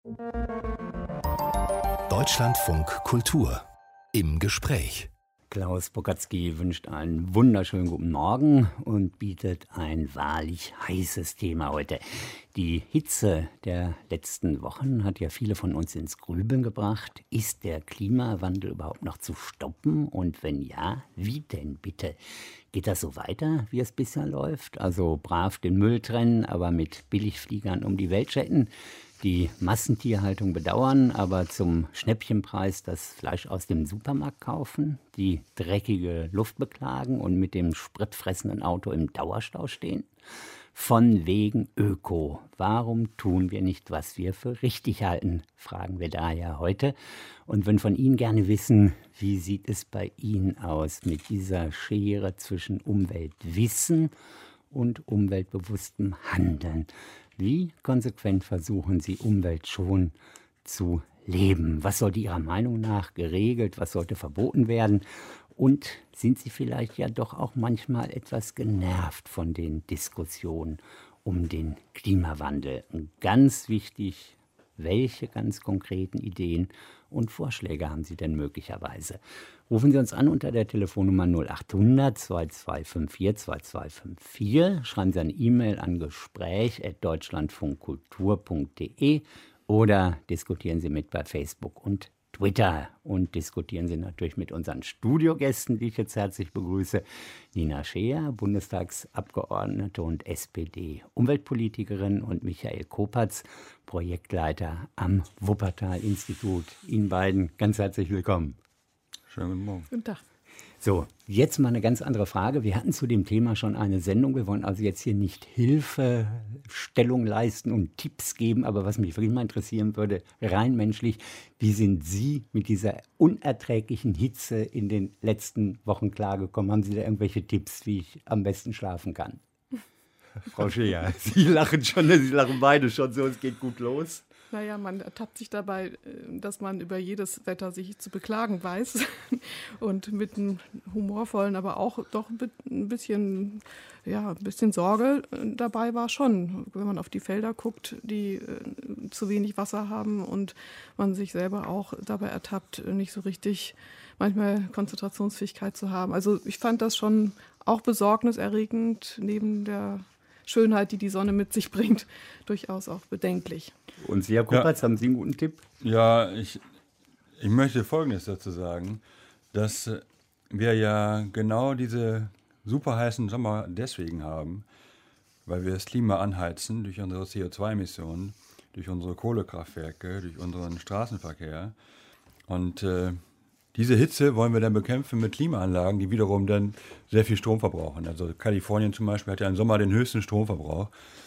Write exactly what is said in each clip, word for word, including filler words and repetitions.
Deutschlandfunk Kultur im Gespräch. Klaus Bokatzky wünscht einen wunderschönen guten Morgen und bietet ein wahrlich heißes Thema heute. Die Hitze der letzten Wochen hat ja viele von uns ins Grübeln gebracht. Ist der Klimawandel überhaupt noch zu stoppen? Und wenn ja, wie denn bitte? Geht das so weiter, wie es bisher läuft? Also brav den Müll trennen, aber mit Billigfliegern um die Welt jetten? Die Massentierhaltung bedauern, aber zum Schnäppchenpreis das Fleisch aus dem Supermarkt kaufen, die dreckige Luft beklagen und mit dem spritfressenden Auto im Dauerstau stehen? Von wegen Öko. Warum tun wir nicht, was wir für richtig halten, fragen wir daher heute. Und würden von Ihnen gerne wissen, wie sieht es bei Ihnen aus mit dieser Schere zwischen Umweltwissen und umweltbewusstem Handeln? Wie konsequent versuchen Sie, umweltschonend zu leben? Was sollte Ihrer Meinung nach geregelt, was sollte verboten werden? Und sind Sie vielleicht ja doch auch manchmal etwas genervt von den Diskussionen um den Klimawandel? Und ganz wichtig, welche ganz konkreten Ideen und Vorschläge haben Sie denn möglicherweise? Rufen Sie uns an unter der Telefonnummer null acht hundert zwei zwei fünf vier zwei zwei fünf vier. Schreiben Sie eine E-Mail an gespräch at deutschlandfunkkultur punkt de oder diskutieren Sie mit bei Facebook und Twitter. Und diskutieren Sie natürlich mit unseren Studiogästen, die ich jetzt herzlich begrüße. Nina Scheer, Bundestagsabgeordnete und S P D-Umweltpolitikerin, und Michael Kopatz, Projektleiter am Wuppertal-Institut. Ihnen beiden ganz herzlich willkommen. Schönen guten Morgen. Guten Tag. So, jetzt mal eine ganz andere Frage. Wir hatten zu dem Thema schon eine Sendung. Wir wollen also jetzt hier nicht Hilfestellung leisten und Tipps geben. Aber was mich wirklich mal interessieren würde, rein menschlich, wie sind Sie mit dieser unerträglichen Hitze in den letzten Wochen klargekommen? Haben Sie da irgendwelche Tipps, wie ich am besten schlafen kann? Frau Scheer, Sie lachen schon, Sie lachen beide schon so, es geht gut los. Naja, man ertappt sich dabei, dass man über jedes Wetter sich zu beklagen weiß und mit einem humorvollen, aber auch doch ein bisschen, ja, ein bisschen Sorge dabei war schon, wenn man auf die Felder guckt, die äh, zu wenig Wasser haben und man sich selber auch dabei ertappt, nicht so richtig manchmal Konzentrationsfähigkeit zu haben. Also ich fand das schon auch besorgniserregend, neben der Schönheit, die die Sonne mit sich bringt, durchaus auch bedenklich. Und Sie, Herr Kopatz, ja. Haben Sie einen guten Tipp? Ja, ich, ich möchte Folgendes dazu sagen, dass wir ja genau diese super heißen Sommer deswegen haben, weil wir das Klima anheizen durch unsere C O zwei Emissionen, durch unsere Kohlekraftwerke, durch unseren Straßenverkehr. Und äh, diese Hitze wollen wir dann bekämpfen mit Klimaanlagen, die wiederum dann sehr viel Strom verbrauchen. Also Kalifornien zum Beispiel hat ja im Sommer den höchsten Stromverbrauch.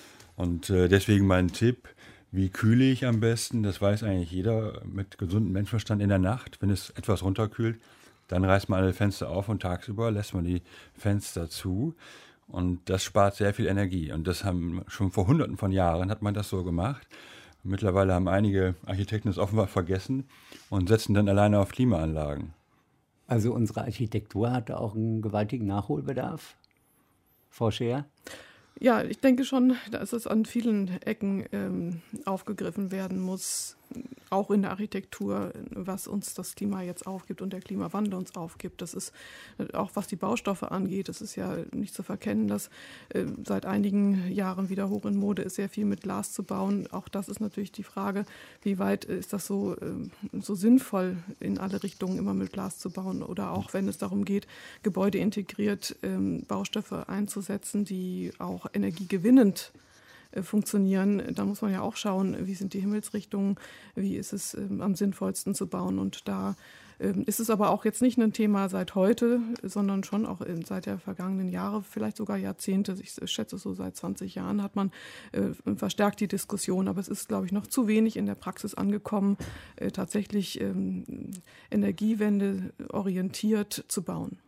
Und äh, deswegen mein Tipp, wie kühle ich am besten? Das weiß eigentlich jeder mit gesundem Menschenverstand in der Nacht. Wenn es etwas runterkühlt, dann reißt man alle Fenster auf und tagsüber lässt man die Fenster zu. Und das spart sehr viel Energie. Und das haben schon vor hunderten von Jahren hat man das so gemacht. Mittlerweile haben einige Architekten es offenbar vergessen und setzen dann alleine auf Klimaanlagen. Also unsere Architektur hatte auch einen gewaltigen Nachholbedarf, Frau Scheer? Ja, ich denke schon, dass es an vielen Ecken ähm, aufgegriffen werden muss, auch in der Architektur, was uns das Klima jetzt aufgibt und der Klimawandel uns aufgibt. Das ist auch, was die Baustoffe angeht, das ist ja nicht zu verkennen, dass äh, seit einigen Jahren wieder hoch in Mode ist, sehr viel mit Glas zu bauen. Auch das ist natürlich die Frage, wie weit ist das so, äh, so sinnvoll, in alle Richtungen immer mit Glas zu bauen, oder auch wenn es darum geht, Gebäude integriert äh, Baustoffe einzusetzen, die auch energiegewinnend funktionieren, da muss man ja auch schauen, wie sind die Himmelsrichtungen, wie ist es ähm, am sinnvollsten zu bauen. Und da ähm, ist es aber auch jetzt nicht ein Thema seit heute, sondern schon auch ähm, seit der vergangenen Jahre, vielleicht sogar Jahrzehnte, ich schätze so seit zwanzig Jahren hat man äh, verstärkt die Diskussion. Aber es ist, glaube ich, noch zu wenig in der Praxis angekommen, äh, tatsächlich ähm, Energiewende orientiert zu bauen.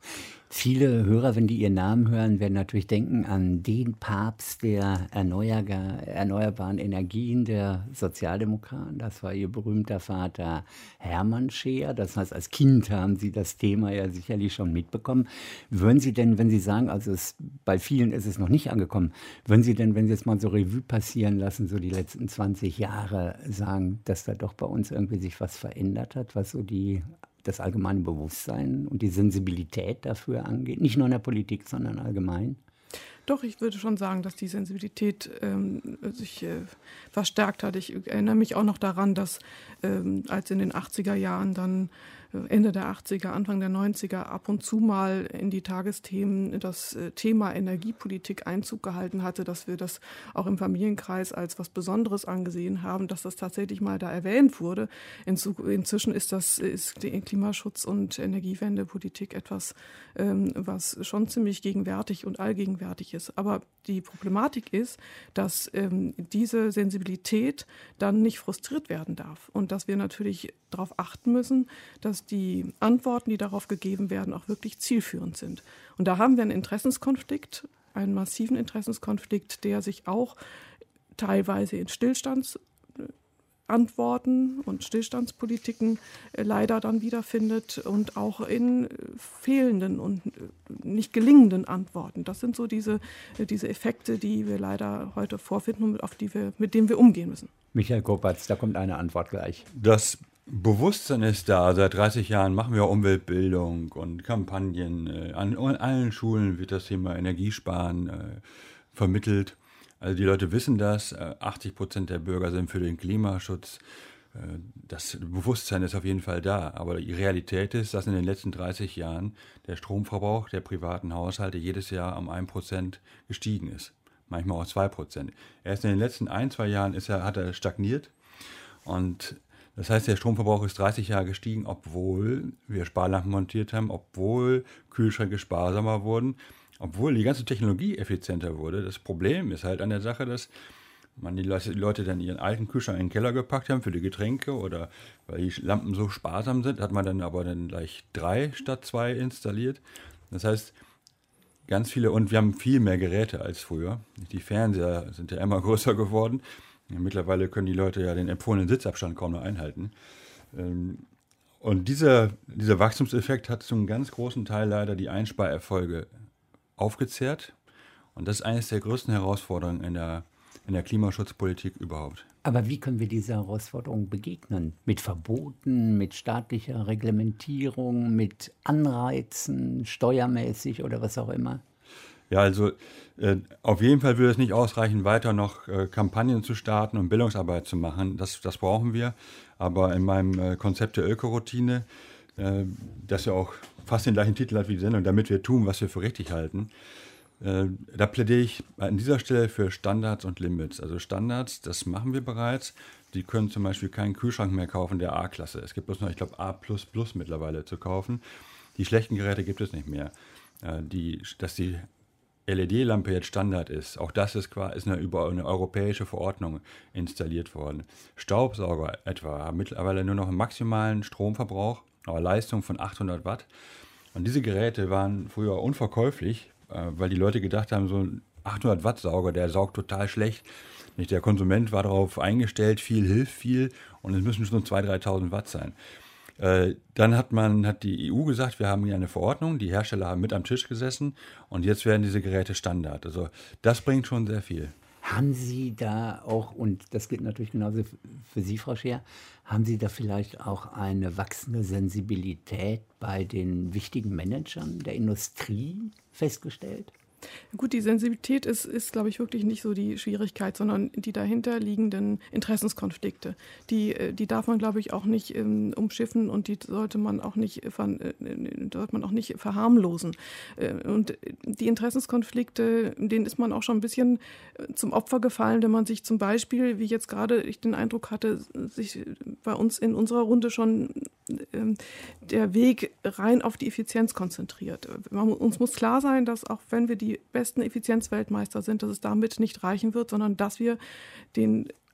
Viele Hörer, wenn die Ihren Namen hören, werden natürlich denken an den Papst der erneuerbaren Energien, der Sozialdemokraten. Das war Ihr berühmter Vater Hermann Scheer. Das heißt, als Kind haben Sie das Thema ja sicherlich schon mitbekommen. Würden Sie denn, wenn Sie sagen, also es, bei vielen ist es noch nicht angekommen, würden Sie denn, wenn Sie jetzt mal so Revue passieren lassen, so die letzten zwanzig Jahre, sagen, dass da doch bei uns irgendwie sich was verändert hat, was so die das allgemeine Bewusstsein und die Sensibilität dafür angeht, nicht nur in der Politik, sondern allgemein? Doch, ich würde schon sagen, dass die Sensibilität ähm, sich äh, verstärkt hat. Ich erinnere mich auch noch daran, dass ähm, als in den achtziger Jahren dann Ende der achtziger, Anfang der neunziger ab und zu mal in die Tagesthemen das Thema Energiepolitik Einzug gehalten hatte, dass wir das auch im Familienkreis als was Besonderes angesehen haben, dass das tatsächlich mal da erwähnt wurde. Inzwischen ist das ist die Klimaschutz- und Energiewendepolitik etwas, ähm, was schon ziemlich gegenwärtig und allgegenwärtig ist. Aber die Problematik ist, dass ähm, diese Sensibilität dann nicht frustriert werden darf und dass wir natürlich darauf achten müssen, dass die Antworten, die darauf gegeben werden, auch wirklich zielführend sind. Und da haben wir einen Interessenskonflikt, einen massiven Interessenskonflikt, der sich auch teilweise in Stillstandsantworten und Stillstandspolitiken leider dann wiederfindet und auch in fehlenden und nicht gelingenden Antworten. Das sind so diese, diese Effekte, die wir leider heute vorfinden und auf die wir, mit denen wir umgehen müssen. Michael Kopatz, da kommt eine Antwort gleich. Das Bewusstsein ist da. Seit dreißig Jahren machen wir Umweltbildung und Kampagnen. An allen Schulen wird das Thema Energiesparen äh, vermittelt. Also die Leute wissen das. achtzig Prozent der Bürger sind für den Klimaschutz. Das Bewusstsein ist auf jeden Fall da. Aber die Realität ist, dass in den letzten dreißig Jahren der Stromverbrauch der privaten Haushalte jedes Jahr um ein Prozent gestiegen ist. Manchmal auch zwei Prozent. Erst in den letzten ein, zwei Jahren ist er, hat er stagniert. Und das heißt, der Stromverbrauch ist dreißig Jahre gestiegen, obwohl wir Sparlampen montiert haben, obwohl Kühlschränke sparsamer wurden, obwohl die ganze Technologie effizienter wurde. Das Problem ist halt an der Sache, dass man die Leute dann ihren alten Kühlschrank in den Keller gepackt haben für die Getränke oder weil die Lampen so sparsam sind, hat man dann aber dann gleich drei statt zwei installiert. Das heißt, ganz viele, und wir haben viel mehr Geräte als früher. Die Fernseher sind ja immer größer geworden. Ja, mittlerweile können die Leute ja den empfohlenen Sitzabstand kaum noch einhalten. Und dieser, dieser Wachstumseffekt hat zum ganz großen Teil leider die Einsparerfolge aufgezehrt. Und das ist eines der größten Herausforderungen in der, in der Klimaschutzpolitik überhaupt. Aber wie können wir dieser Herausforderung begegnen? Mit Verboten, mit staatlicher Reglementierung, mit Anreizen, steuermäßig oder was auch immer? Ja, also äh, auf jeden Fall würde es nicht ausreichen, weiter noch äh, Kampagnen zu starten und Bildungsarbeit zu machen. Das, das brauchen wir. Aber in meinem äh, Konzept der Ökoroutine, äh, das ja auch fast den gleichen Titel hat wie die Sendung, damit wir tun, was wir für richtig halten, äh, da plädiere ich an dieser Stelle für Standards und Limits. Also Standards, das machen wir bereits. Die können zum Beispiel keinen Kühlschrank mehr kaufen der A-Klasse. Es gibt bloß noch, ich glaube, A plus plus mittlerweile zu kaufen. Die schlechten Geräte gibt es nicht mehr. Äh, die, dass die L E D-Lampe jetzt Standard ist. Auch das ist, ist eine, über eine europäische Verordnung installiert worden. Staubsauger etwa haben mittlerweile nur noch einen maximalen Stromverbrauch, aber Leistung von achthundert Watt. Und diese Geräte waren früher unverkäuflich, weil die Leute gedacht haben, so ein achthundert Watt Sauger, der saugt total schlecht. Nicht, der Konsument war darauf eingestellt, viel hilft viel und es müssen schon zweitausend, dreitausend Watt sein. Äh, dann hat man, hat die E U gesagt, wir haben hier eine Verordnung, die Hersteller haben mit am Tisch gesessen und jetzt werden diese Geräte Standard. Also das bringt schon sehr viel. Haben Sie da auch, und das gilt natürlich genauso für Sie, Frau Scheer, haben Sie da vielleicht auch eine wachsende Sensibilität bei den wichtigen Managern der Industrie festgestellt? Gut, die Sensibilität ist, ist, glaube ich, wirklich nicht so die Schwierigkeit, sondern die dahinter liegenden Interessenskonflikte. Die, die darf man, glaube ich, auch nicht ähm, umschiffen und die sollte man auch nicht, äh, sollte man auch nicht verharmlosen. Äh, und die Interessenskonflikte, denen ist man auch schon ein bisschen zum Opfer gefallen, wenn man sich zum Beispiel, wie jetzt gerade ich den Eindruck hatte, sich bei uns in unserer Runde schon äh, der Weg rein auf die Effizienz konzentriert. Man, uns muss klar sein, dass auch wenn wir die besten Effizienzweltmeister sind, dass es damit nicht reichen wird, sondern dass wir den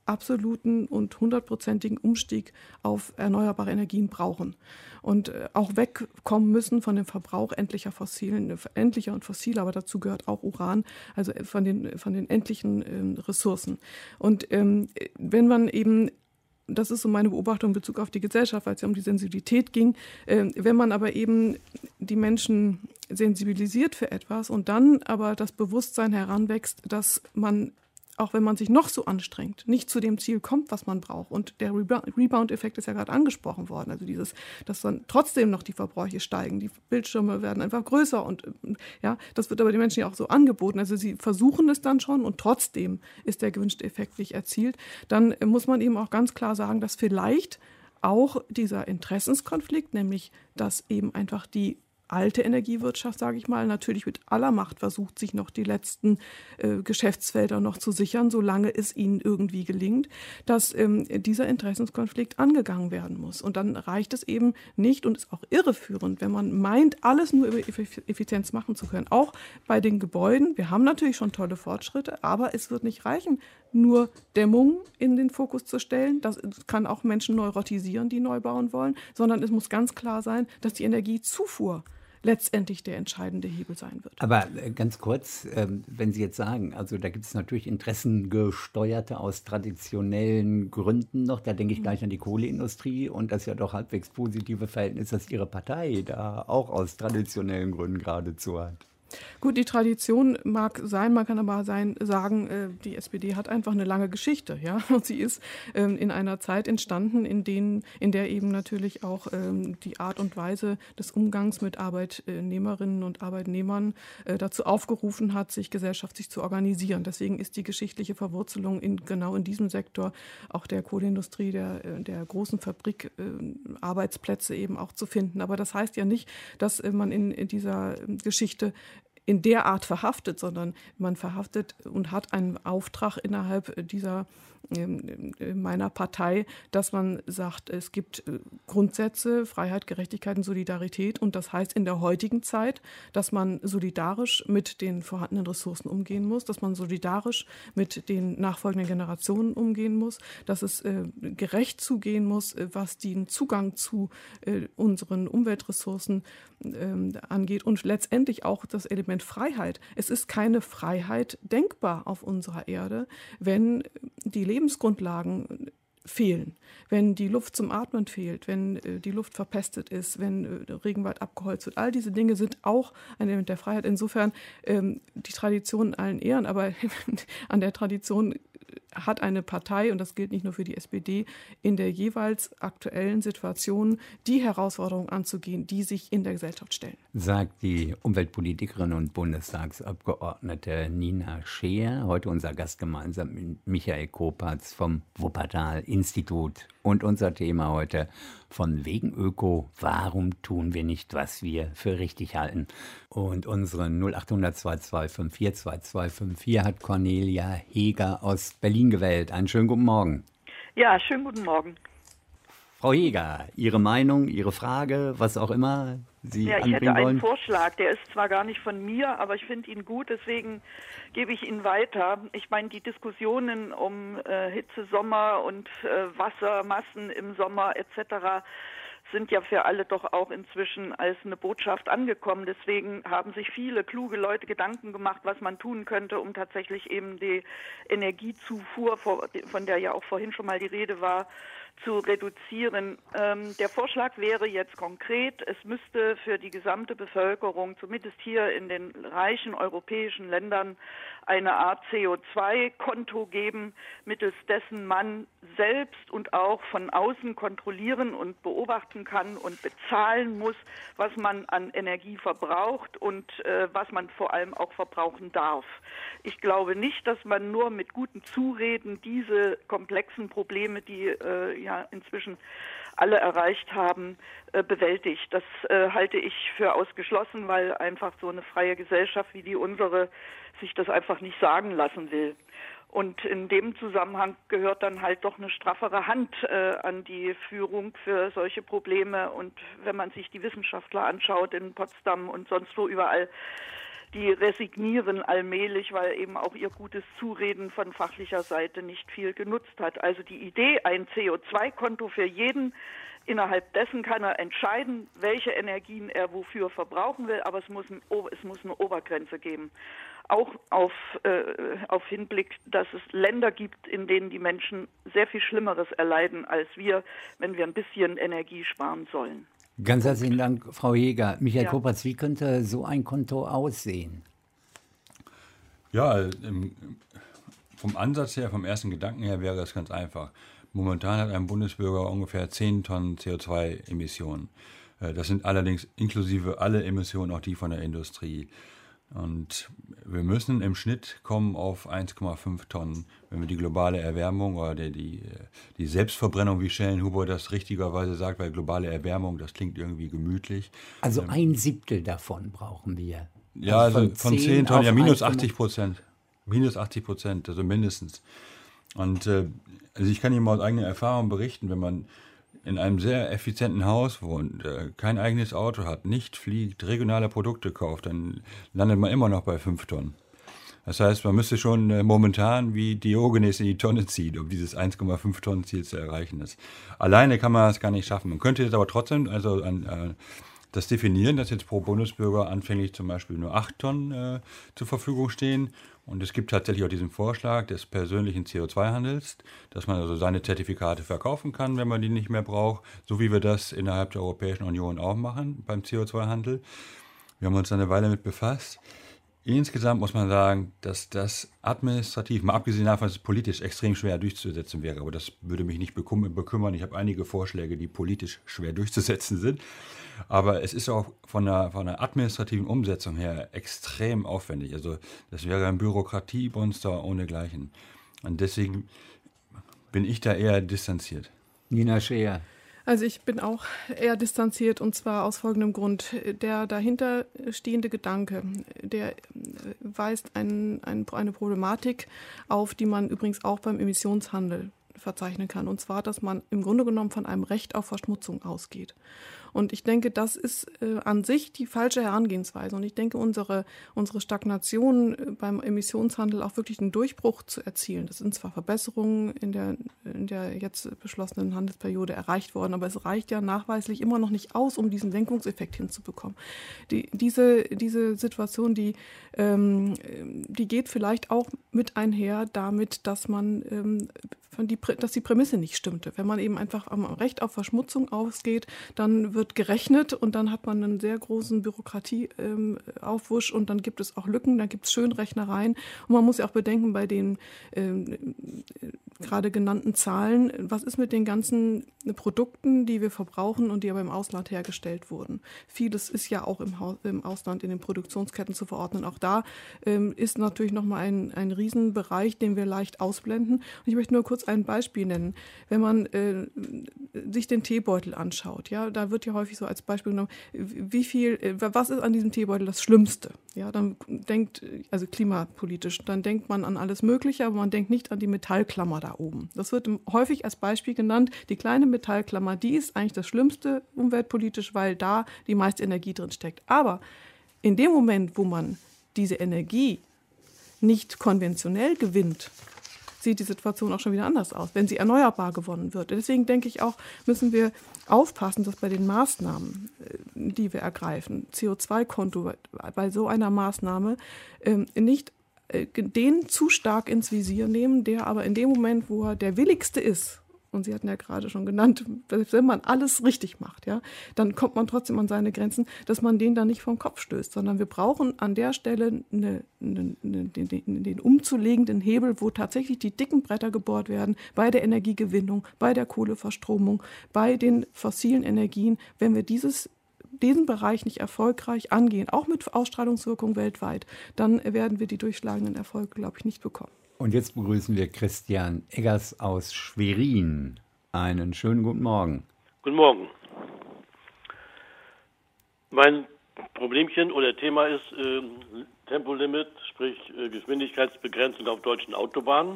absoluten und hundertprozentigen Umstieg auf erneuerbare Energien brauchen und äh, auch wegkommen müssen von dem Verbrauch endlicher fossilen, endlicher und fossiler, aber dazu gehört auch Uran, also von den, von den endlichen äh, Ressourcen. Und ähm, wenn man eben, das ist so meine Beobachtung in Bezug auf die Gesellschaft, weil es ja um die Sensibilität ging, äh, wenn man aber eben die Menschen sensibilisiert für etwas und dann aber das Bewusstsein heranwächst, dass man, auch wenn man sich noch so anstrengt, nicht zu dem Ziel kommt, was man braucht. Und der Rebound-Effekt ist ja gerade angesprochen worden. Also dieses, dass dann trotzdem noch die Verbräuche steigen. Die Bildschirme werden einfach größer. Und ja, das wird aber den Menschen ja auch so angeboten. Also sie versuchen es dann schon und trotzdem ist der gewünschte Effekt nicht erzielt. Dann muss man eben auch ganz klar sagen, dass vielleicht auch dieser Interessenskonflikt, nämlich dass eben einfach die alte Energiewirtschaft, sage ich mal, natürlich mit aller Macht versucht, sich noch die letzten äh, Geschäftsfelder noch zu sichern, solange es ihnen irgendwie gelingt, dass ähm, dieser Interessenskonflikt angegangen werden muss. Und dann reicht es eben nicht und ist auch irreführend, wenn man meint, alles nur über Effizienz machen zu können. Auch bei den Gebäuden. Wir haben natürlich schon tolle Fortschritte, aber es wird nicht reichen, nur Dämmung in den Fokus zu stellen. Das kann auch Menschen neurotisieren, die neu bauen wollen, sondern es muss ganz klar sein, dass die Energiezufuhr letztendlich der entscheidende Hebel sein wird. Aber äh, ganz kurz, ähm, wenn Sie jetzt sagen, also da gibt es natürlich Interessengesteuerte aus traditionellen Gründen noch, da denke ich gleich an die Kohleindustrie und das ja doch halbwegs positive Verhältnis, dass Ihre Partei da auch aus traditionellen Gründen geradezu hat. Gut, die Tradition mag sein, man kann aber sein, sagen, äh, die S P D hat einfach eine lange Geschichte, ja, und sie ist ähm, in einer Zeit entstanden, in, denen, in der eben natürlich auch ähm, die Art und Weise des Umgangs mit Arbeitnehmerinnen und Arbeitnehmern äh, dazu aufgerufen hat, sich gesellschaftlich zu organisieren. Deswegen ist die geschichtliche Verwurzelung in, genau in diesem Sektor, auch der Kohleindustrie, der, der großen Fabrik, äh, Arbeitsplätze eben auch zu finden. Aber das heißt ja nicht, dass äh, man in, in dieser Geschichte in der Art verhaftet, sondern man verhaftet und hat einen Auftrag innerhalb dieser meiner Partei, dass man sagt, es gibt Grundsätze, Freiheit, Gerechtigkeit und Solidarität und das heißt in der heutigen Zeit, dass man solidarisch mit den vorhandenen Ressourcen umgehen muss, dass man solidarisch mit den nachfolgenden Generationen umgehen muss, dass es äh, gerecht zugehen muss, was den Zugang zu äh, unseren Umweltressourcen äh, angeht und letztendlich auch das Element Freiheit. Es ist keine Freiheit denkbar auf unserer Erde, wenn die Lebensgrundlagen fehlen, wenn die Luft zum Atmen fehlt, wenn äh, die Luft verpestet ist, wenn äh, Regenwald abgeholzt wird. All diese Dinge sind auch ein Element der Freiheit. Insofern ähm, die Tradition in allen Ehren, aber an der Tradition hat eine Partei, und das gilt nicht nur für die S P D, in der jeweils aktuellen Situation die Herausforderungen anzugehen, die sich in der Gesellschaft stellen. Sagt die Umweltpolitikerin und Bundestagsabgeordnete Nina Scheer, heute unser Gast gemeinsam mit Michael Kopatz vom Wuppertal-Institut. Und unser Thema heute: Von wegen Öko, warum tun wir nicht, was wir für richtig halten? Und unsere null acht hundert zwei zwei fünf vier zwei zwei fünf vier hat Cornelia Heger aus Berlin gewählt. Einen schönen guten Morgen. Ja, schönen guten Morgen. Frau Heger, Ihre Meinung, Ihre Frage, was auch immer Sie ja, anbringen wollen. Ich hätte einen Vorschlag, der ist zwar gar nicht von mir, aber ich finde ihn gut, deswegen gebe ich ihn weiter. Ich meine, die Diskussionen um äh, Hitze, Sommer und äh, Wassermassen im Sommer et cetera sind ja für alle doch auch inzwischen als eine Botschaft angekommen. Deswegen haben sich viele kluge Leute Gedanken gemacht, was man tun könnte, um tatsächlich eben die Energiezufuhr, von der ja auch vorhin schon mal die Rede war, zu reduzieren. Ähm, der Vorschlag wäre jetzt konkret, es müsste für die gesamte Bevölkerung, zumindest hier in den reichen europäischen Ländern, eine Art C O zwei Konto geben, mittels dessen man selbst und auch von außen kontrollieren und beobachten kann und bezahlen muss, was man an Energie verbraucht und äh, was man vor allem auch verbrauchen darf. Ich glaube nicht, dass man nur mit guten Zureden diese komplexen Probleme, die äh, ja inzwischen alle erreicht haben, äh, bewältigt. Das äh, halte ich für ausgeschlossen, weil einfach so eine freie Gesellschaft wie die unsere sich das einfach nicht sagen lassen will. Und in dem Zusammenhang gehört dann halt doch eine straffere Hand äh, an die Führung für solche Probleme. Und wenn man sich die Wissenschaftler anschaut in Potsdam und sonst wo überall, die resignieren allmählich, weil eben auch ihr gutes Zureden von fachlicher Seite nicht viel genutzt hat. Also die Idee, ein C O zwei Konto für jeden, innerhalb dessen kann er entscheiden, welche Energien er wofür verbrauchen will, aber es muss, ein, es muss eine Obergrenze geben. Auch auf, äh, auf Hinblick, dass es Länder gibt, in denen die Menschen sehr viel Schlimmeres erleiden als wir, wenn wir ein bisschen Energie sparen sollen. Ganz herzlichen Dank, Frau Heger. Michael Ja. Kopratz, wie könnte so ein Konto aussehen? Ja, im, vom Ansatz her, vom ersten Gedanken her wäre es ganz einfach. Momentan hat ein Bundesbürger ungefähr zehn Tonnen C O zwei Emissionen. Das sind allerdings inklusive alle Emissionen, auch die von der Industrie. Und wir müssen im Schnitt kommen auf eins Komma fünf Tonnen, wenn wir die globale Erwärmung oder die, die, die Selbstverbrennung, wie Schellenhuber das richtigerweise sagt, weil globale Erwärmung, das klingt irgendwie gemütlich. Also ähm, ein Siebtel davon brauchen wir. Ja, also von, von zehn Tonnen, ja, minus achtzig Prozent. Minus achtzig Prozent, also mindestens. Und äh, also ich kann Ihnen mal aus eigener Erfahrung berichten, wenn man in einem sehr effizienten Haus wohnt, äh, kein eigenes Auto hat, nicht fliegt, regionale Produkte kauft, dann landet man immer noch bei fünf Tonnen. Das heißt, man müsste schon äh, momentan wie Diogenes in die Tonne ziehen, um dieses eins Komma fünf Tonnen Ziel zu erreichen. Das, alleine kann man das gar nicht schaffen. Man könnte jetzt aber trotzdem also an, äh, das definieren, dass jetzt pro Bundesbürger anfänglich zum Beispiel nur acht Tonnen äh, zur Verfügung stehen. Und es gibt tatsächlich auch diesen Vorschlag des persönlichen C O zwei Handels, dass man also seine Zertifikate verkaufen kann, wenn man die nicht mehr braucht, so wie wir das innerhalb der Europäischen Union auch machen beim C O zwei Handel. Wir haben uns eine Weile damit befasst. Insgesamt muss man sagen, dass das administrativ, mal abgesehen davon, dass es politisch extrem schwer durchzusetzen wäre, aber das würde mich nicht bekümmern. Ich habe einige Vorschläge, die politisch schwer durchzusetzen sind. Aber es ist auch von der, von der administrativen Umsetzung her extrem aufwendig. Also das wäre ein Bürokratiemonster ohnegleichen. Und deswegen bin ich da eher distanziert. Nina Scheer. Also ich bin auch eher distanziert, und zwar aus folgendem Grund. Der dahinter stehende Gedanke, der weist ein, ein, eine Problematik auf, die man übrigens auch beim Emissionshandel verzeichnen kann. Und zwar, dass man im Grunde genommen von einem Recht auf Verschmutzung ausgeht. Und ich denke, das ist äh, an sich die falsche Herangehensweise. Und ich denke, unsere, unsere Stagnation äh, beim Emissionshandel auch wirklich einen Durchbruch zu erzielen. Das sind zwar Verbesserungen in der, in der jetzt beschlossenen Handelsperiode erreicht worden, aber es reicht ja nachweislich immer noch nicht aus, um diesen Lenkungseffekt hinzubekommen. Die, diese, diese Situation, die, ähm, die geht vielleicht auch mit einher damit, dass man ähm, von die, dass die Prämisse nicht stimmte. Wenn man eben einfach am Recht auf Verschmutzung ausgeht, dann wird gerechnet und dann hat man einen sehr großen Bürokratieaufwusch ähm, und dann gibt es auch Lücken, dann gibt es Schönrechnereien. Und man muss ja auch bedenken, bei den ähm, äh, gerade genannten Zahlen, was ist mit den ganzen Produkten, die wir verbrauchen und die aber im Ausland hergestellt wurden. Vieles ist ja auch im, Haus, im Ausland in den Produktionsketten zu verordnen. Auch da ähm, ist natürlich nochmal ein, ein Riesenbereich, den wir leicht ausblenden. Und ich möchte nur kurz ein Beispiel nennen. Wenn man äh, sich den Teebeutel anschaut, ja, da wird ja häufig so als Beispiel genommen, wie viel, äh, was ist an diesem Teebeutel das Schlimmste? Ja, dann denkt, also klimapolitisch, dann denkt man an alles Mögliche, aber man denkt nicht an die Metallklammer da oben. Das wird häufig als Beispiel genannt. Die kleine Metallklammer, die ist eigentlich das Schlimmste umweltpolitisch, weil da die meiste Energie drin steckt. Aber in dem Moment, wo man diese Energie nicht konventionell gewinnt, sieht die Situation auch schon wieder anders aus, wenn sie erneuerbar gewonnen wird. Deswegen denke ich auch, müssen wir aufpassen, dass bei den Maßnahmen, die wir ergreifen, C O zwei Konto, bei so einer Maßnahme nicht den zu stark ins Visier nehmen, der aber in dem Moment, wo er der willigste ist, und Sie hatten ja gerade schon genannt, wenn man alles richtig macht, ja, dann kommt man trotzdem an seine Grenzen, dass man den dann nicht vom Kopf stößt, sondern wir brauchen an der Stelle eine, eine, eine, den, den umzulegenden Hebel, wo tatsächlich die dicken Bretter gebohrt werden bei der Energiegewinnung, bei der Kohleverstromung, bei den fossilen Energien. Wenn wir dieses diesen Bereich nicht erfolgreich angehen, auch mit Ausstrahlungswirkung weltweit, dann werden wir die durchschlagenden Erfolge, glaube ich, nicht bekommen. Und jetzt begrüßen wir Christian Eggers aus Schwerin. Einen schönen guten Morgen. Guten Morgen. Mein Problemchen oder Thema ist äh, Tempolimit, sprich äh, Geschwindigkeitsbegrenzung auf deutschen Autobahnen,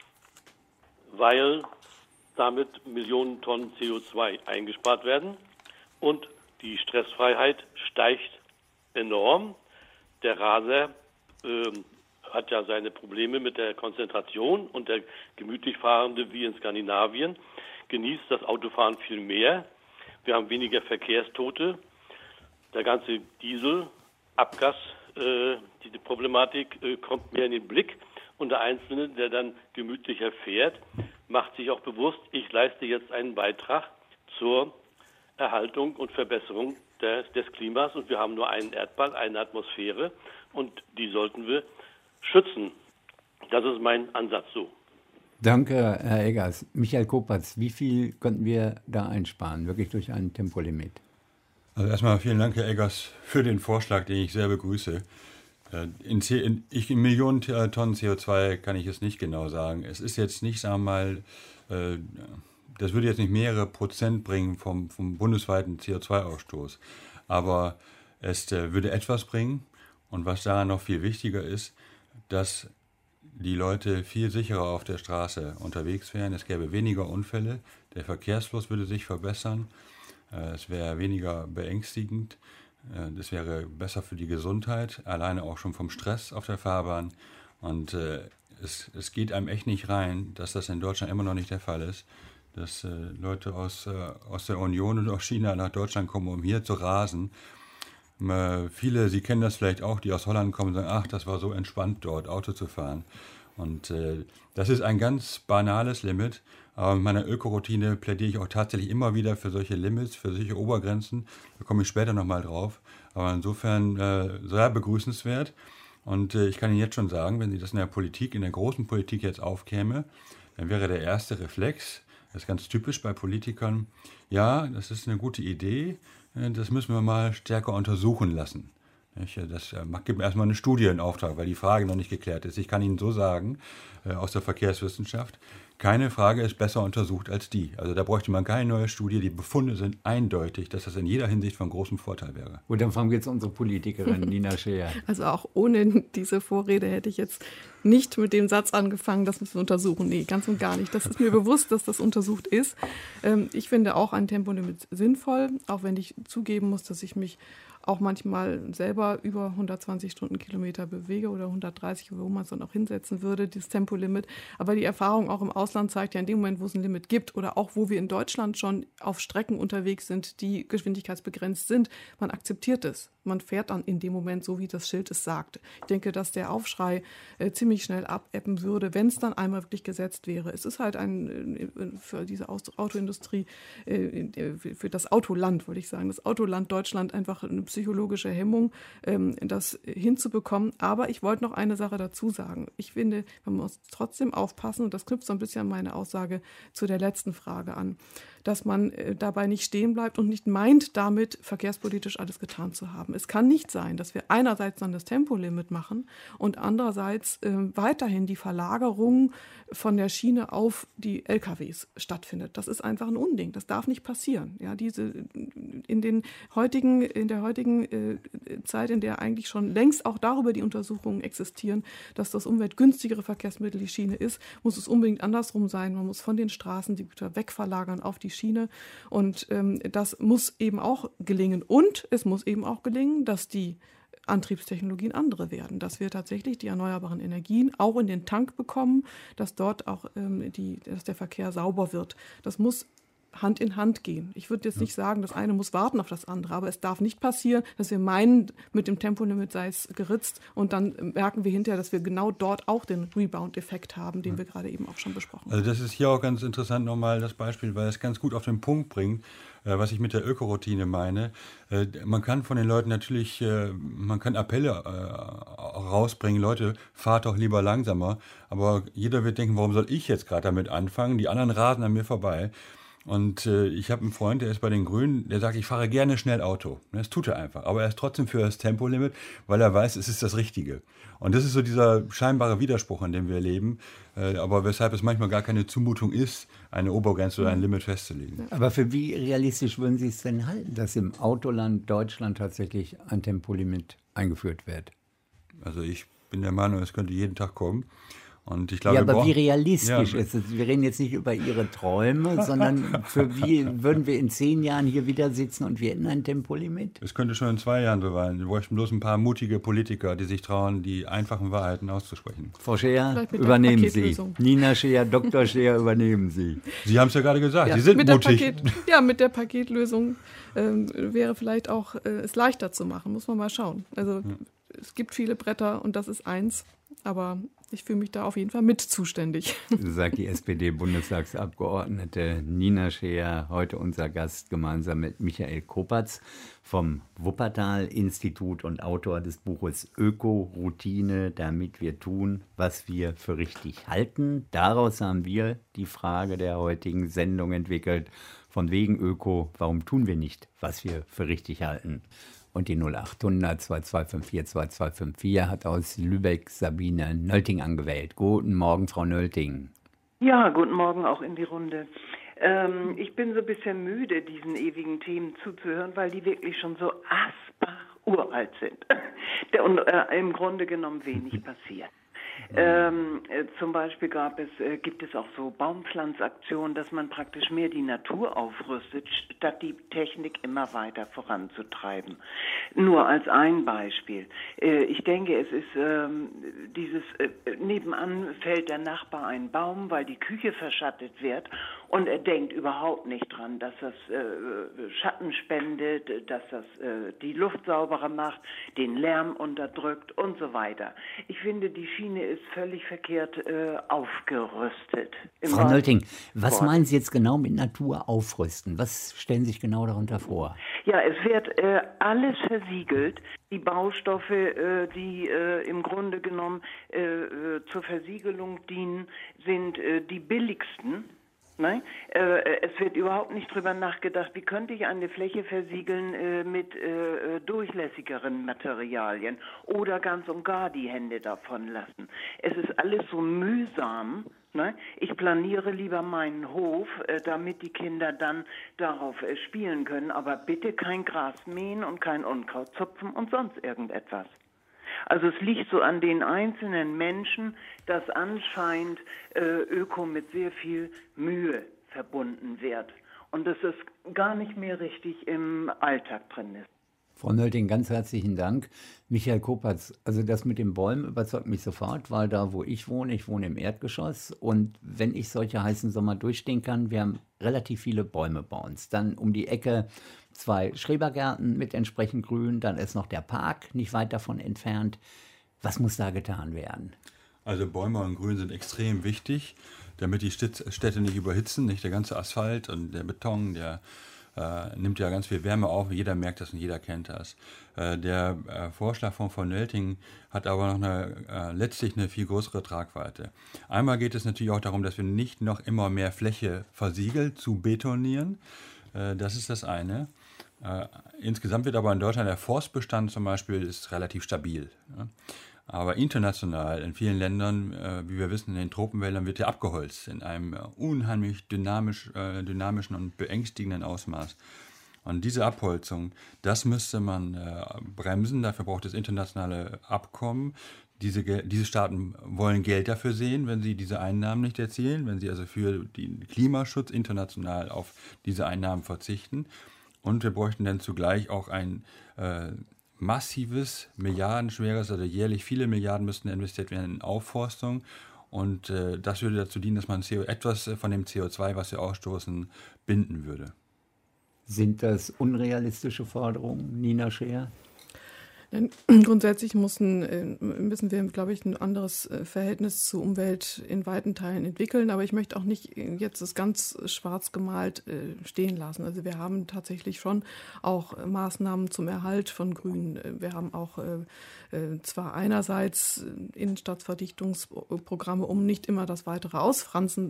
weil damit Millionen Tonnen C O zwei eingespart werden und die Stressfreiheit steigt enorm. der Raser äh, hat ja seine Probleme mit der Konzentration und der gemütlich Fahrende wie in Skandinavien genießt das Autofahren viel mehr. Wir haben weniger Verkehrstote. Der ganze Diesel, Abgas, äh, die Problematik äh, kommt mehr in den Blick. Und der Einzelne, der dann gemütlicher fährt, macht sich auch bewusst, ich leiste jetzt einen Beitrag zur Erhaltung und Verbesserung des, des Klimas. Und wir haben nur einen Erdball, eine Atmosphäre und die sollten wir schützen. Das ist mein Ansatz so. Danke, Herr Eggers. Michael Kopatz, wie viel könnten wir da einsparen, wirklich durch ein Tempolimit? Also erstmal vielen Dank, Herr Eggers, für den Vorschlag, den ich sehr begrüße. In, C- in, ich, in Millionen Tonnen C O zwei kann ich es nicht genau sagen. Es ist jetzt nicht, sagen wir mal, äh, das würde jetzt nicht mehrere Prozent bringen vom, vom bundesweiten C O zwei Ausstoß. Aber es äh, würde etwas bringen. Und was daran noch viel wichtiger ist, dass die Leute viel sicherer auf der Straße unterwegs wären. Es gäbe weniger Unfälle, der Verkehrsfluss würde sich verbessern, äh, es wäre weniger beängstigend. Das wäre besser für die Gesundheit, alleine auch schon vom Stress auf der Fahrbahn. Und äh, es, es geht einem echt nicht rein, dass das in Deutschland immer noch nicht der Fall ist, dass äh, Leute aus, äh, aus der Union und aus China nach Deutschland kommen, um hier zu rasen. Äh, viele, Sie kennen das vielleicht auch, die aus Holland kommen und sagen, ach, das war so entspannt dort, Auto zu fahren. Und äh, das ist ein ganz banales Limit. Aber in meiner Ökoroutine plädiere ich auch tatsächlich immer wieder für solche Limits, für solche Obergrenzen. Da komme ich später nochmal drauf. Aber insofern äh, sehr begrüßenswert. Und äh, ich kann Ihnen jetzt schon sagen, wenn Sie das in der Politik, in der großen Politik jetzt aufkäme, dann wäre der erste Reflex, das ist ganz typisch bei Politikern, ja, das ist eine gute Idee, das müssen wir mal stärker untersuchen lassen. Das gibt erstmal eine Studie in Auftrag, weil die Frage noch nicht geklärt ist. Ich kann Ihnen so sagen, aus der Verkehrswissenschaft, keine Frage ist besser untersucht als die. Also da bräuchte man keine neue Studie. Die Befunde sind eindeutig, dass das in jeder Hinsicht von großem Vorteil wäre. Gut, dann fragen wir jetzt unsere Politikerin Nina Scheer. Also auch ohne diese Vorrede hätte ich jetzt nicht mit dem Satz angefangen, das müssen wir untersuchen. Nee, ganz und gar nicht. Das ist mir bewusst, dass das untersucht ist. Ich finde auch ein Tempolimit sinnvoll, auch wenn ich zugeben muss, dass ich mich auch manchmal selber über hundertzwanzig Stundenkilometer bewege oder hundertdreißig, wo man es dann auch hinsetzen würde, dieses Tempolimit. Aber die Erfahrung auch im Ausland zeigt ja, in dem Moment, wo es ein Limit gibt oder auch wo wir in Deutschland schon auf Strecken unterwegs sind, die geschwindigkeitsbegrenzt sind, man akzeptiert es. Man fährt dann in dem Moment so, wie das Schild es sagt. Ich denke, dass der Aufschrei äh, ziemlich schnell abebben würde, wenn es dann einmal wirklich gesetzt wäre. Es ist halt ein, äh, für diese Autoindustrie, äh, für das Autoland, wollte ich sagen, das Autoland Deutschland einfach eine psychologische Hemmung, ähm, das hinzubekommen. Aber ich wollte noch eine Sache dazu sagen. Ich finde, man muss trotzdem aufpassen, und das knüpft so ein bisschen an meine Aussage zu der letzten Frage an, dass man äh, dabei nicht stehen bleibt und nicht meint, damit verkehrspolitisch alles getan zu haben. Es kann nicht sein, dass wir einerseits dann das Tempolimit machen und andererseits äh, weiterhin die Verlagerung von der Schiene auf die L K Ws stattfindet. Das ist einfach ein Unding. Das darf nicht passieren. Ja, diese in den heutigen, in der heutigen äh, Zeit, in der eigentlich schon längst auch darüber die Untersuchungen existieren, dass das umweltgünstigere Verkehrsmittel die Schiene ist, muss es unbedingt andersrum sein. Man muss von den Straßen die Güter wegverlagern auf die Schiene. Und ähm, das muss eben auch gelingen. Und es muss eben auch gelingen, dass die Antriebstechnologien andere werden, dass wir tatsächlich die erneuerbaren Energien auch in den Tank bekommen, dass dort auch ähm, die, dass der Verkehr sauber wird. Das muss Hand in Hand gehen. Ich würde jetzt nicht sagen, das eine muss warten auf das andere, aber es darf nicht passieren, dass wir meinen, mit dem Tempolimit sei es geritzt und dann merken wir hinterher, dass wir genau dort auch den Rebound-Effekt haben, den wir gerade eben auch schon besprochen haben. Also das ist hier auch ganz interessant nochmal das Beispiel, weil es ganz gut auf den Punkt bringt, was ich mit der Ökoroutine meine. Man kann von den Leuten natürlich, man kann Appelle rausbringen, Leute, fahrt doch lieber langsamer, aber jeder wird denken, warum soll ich jetzt gerade damit anfangen? Die anderen rasen an mir vorbei. Und äh, ich habe einen Freund, der ist bei den Grünen, der sagt, ich fahre gerne schnell Auto. Das tut er einfach. Aber er ist trotzdem für das Tempolimit, weil er weiß, es ist das Richtige. Und das ist so dieser scheinbare Widerspruch, an dem wir leben. Äh, aber weshalb es manchmal gar keine Zumutung ist, eine Obergrenze oder ein Limit festzulegen. Aber für wie realistisch würden Sie es denn halten, dass im Autoland Deutschland tatsächlich ein Tempolimit eingeführt wird? Also ich bin der Meinung, es könnte jeden Tag kommen. Und ich glaube, ja, aber brauchen, wie realistisch ja, ist es? Wir reden jetzt nicht über Ihre Träume, sondern für wie würden wir in zehn Jahren hier wieder sitzen und wir hätten ein Tempolimit? Es könnte schon in zwei Jahren so sein. Wir bräuchten bloß ein paar mutige Politiker, die sich trauen, die einfachen Wahrheiten auszusprechen. Frau Scheer, übernehmen Sie. Nina Scheer, Doktor Scheer, übernehmen Sie. Sie haben es ja gerade gesagt, ja, Sie sind mit mutig. Der Paket, ja, mit der Paketlösung ähm, wäre vielleicht auch äh, es leichter zu machen, muss man mal schauen. Also ja. Es gibt viele Bretter und das ist eins, aber ich fühle mich da auf jeden Fall mit zuständig. Sagt die S P D-Bundestagsabgeordnete Nina Scheer, heute unser Gast, gemeinsam mit Michael Kopatz vom Wuppertal-Institut und Autor des Buches Öko-Routine, damit wir tun, was wir für richtig halten. Daraus haben wir die Frage der heutigen Sendung entwickelt. Von wegen Öko, warum tun wir nicht, was wir für richtig halten? Und die null acht hundert zwei zwei fünf vier zwei zwei fünf vier hat aus Lübeck Sabine Nölting angewählt. Guten Morgen, Frau Nölting. Ja, guten Morgen auch in die Runde. Ähm, ich bin so ein bisschen müde, diesen ewigen Themen zuzuhören, weil die wirklich schon so asbach uralt sind. Und äh, im Grunde genommen wenig passiert. Ähm, äh, zum Beispiel gab es, äh, gibt es auch so Baumpflanzaktionen, dass man praktisch mehr die Natur aufrüstet, statt die Technik immer weiter voranzutreiben. Nur als ein Beispiel. Äh, ich denke, es ist ähm, dieses, äh, nebenan fällt der Nachbar ein Baum, weil die Küche verschattet wird und er denkt überhaupt nicht dran, dass das äh, Schatten spendet, dass das äh, die Luft sauberer macht, den Lärm unterdrückt und so weiter. Ich finde, die Schiene ist völlig verkehrt äh, aufgerüstet. Frau Nölting, was meinen Sie jetzt genau mit Natur aufrüsten? Was stellen Sie sich genau darunter vor? Ja, es wird äh, alles versiegelt. Die Baustoffe, äh, die äh, im Grunde genommen äh, zur Versiegelung dienen, sind äh, die billigsten. Nein, äh, es wird überhaupt nicht drüber nachgedacht, wie könnte ich eine Fläche versiegeln äh, mit äh, durchlässigeren Materialien oder ganz und gar die Hände davon lassen. Es ist alles so mühsam. Ne? Ich planiere lieber meinen Hof, äh, damit die Kinder dann darauf äh, spielen können, aber bitte kein Gras mähen und kein Unkraut zupfen und sonst irgendetwas. Also es liegt so an den einzelnen Menschen, dass anscheinend äh, Öko mit sehr viel Mühe verbunden wird und dass es gar nicht mehr richtig im Alltag drin ist. Frau Nölting, ganz herzlichen Dank. Michael Kopatz, also das mit den Bäumen überzeugt mich sofort, weil da, wo ich wohne, ich wohne im Erdgeschoss und wenn ich solche heißen Sommer durchstehen kann, wir haben relativ viele Bäume bei uns. Dann um die Ecke zwei Schrebergärten mit entsprechend Grün, dann ist noch der Park nicht weit davon entfernt. Was muss da getan werden? Also Bäume und Grün sind extrem wichtig, damit die Städte nicht überhitzen, nicht der ganze Asphalt und der Beton, der äh, nimmt ja ganz viel Wärme auf, jeder merkt das und jeder kennt das. Äh, der äh, Vorschlag von Frau Nölting hat aber noch eine, äh, letztlich eine viel größere Tragweite. Einmal geht es natürlich auch darum, dass wir nicht noch immer mehr Fläche versiegelt zu betonieren. Äh, das ist das eine. Äh, insgesamt wird aber in Deutschland der Forstbestand zum Beispiel ist relativ stabil. Ja? Aber international, in vielen Ländern, äh, wie wir wissen, in den Tropenwäldern wird ja abgeholzt in einem äh, unheimlich dynamisch, äh, dynamischen und beängstigenden Ausmaß. Und diese Abholzung, das müsste man äh, bremsen. Dafür braucht es internationale Abkommen. Diese, diese Staaten wollen Geld dafür sehen, wenn sie diese Einnahmen nicht erzielen, wenn sie also für den Klimaschutz international auf diese Einnahmen verzichten. Und wir bräuchten dann zugleich auch ein äh, massives, milliardenschweres, also jährlich viele Milliarden müssten investiert werden in Aufforstung. Und äh, das würde dazu dienen, dass man C O, etwas von dem C O zwei, was wir ausstoßen, binden würde. Sind das unrealistische Forderungen, Nina Scheer? Denn grundsätzlich müssen, müssen wir, glaube ich, ein anderes Verhältnis zur Umwelt in weiten Teilen entwickeln. Aber ich möchte auch nicht jetzt das ganz schwarz gemalt stehen lassen. Also wir haben tatsächlich schon auch Maßnahmen zum Erhalt von Grün. Wir haben auch zwar einerseits Innenstadtverdichtungsprogramme, um nicht immer das weitere Ausfransen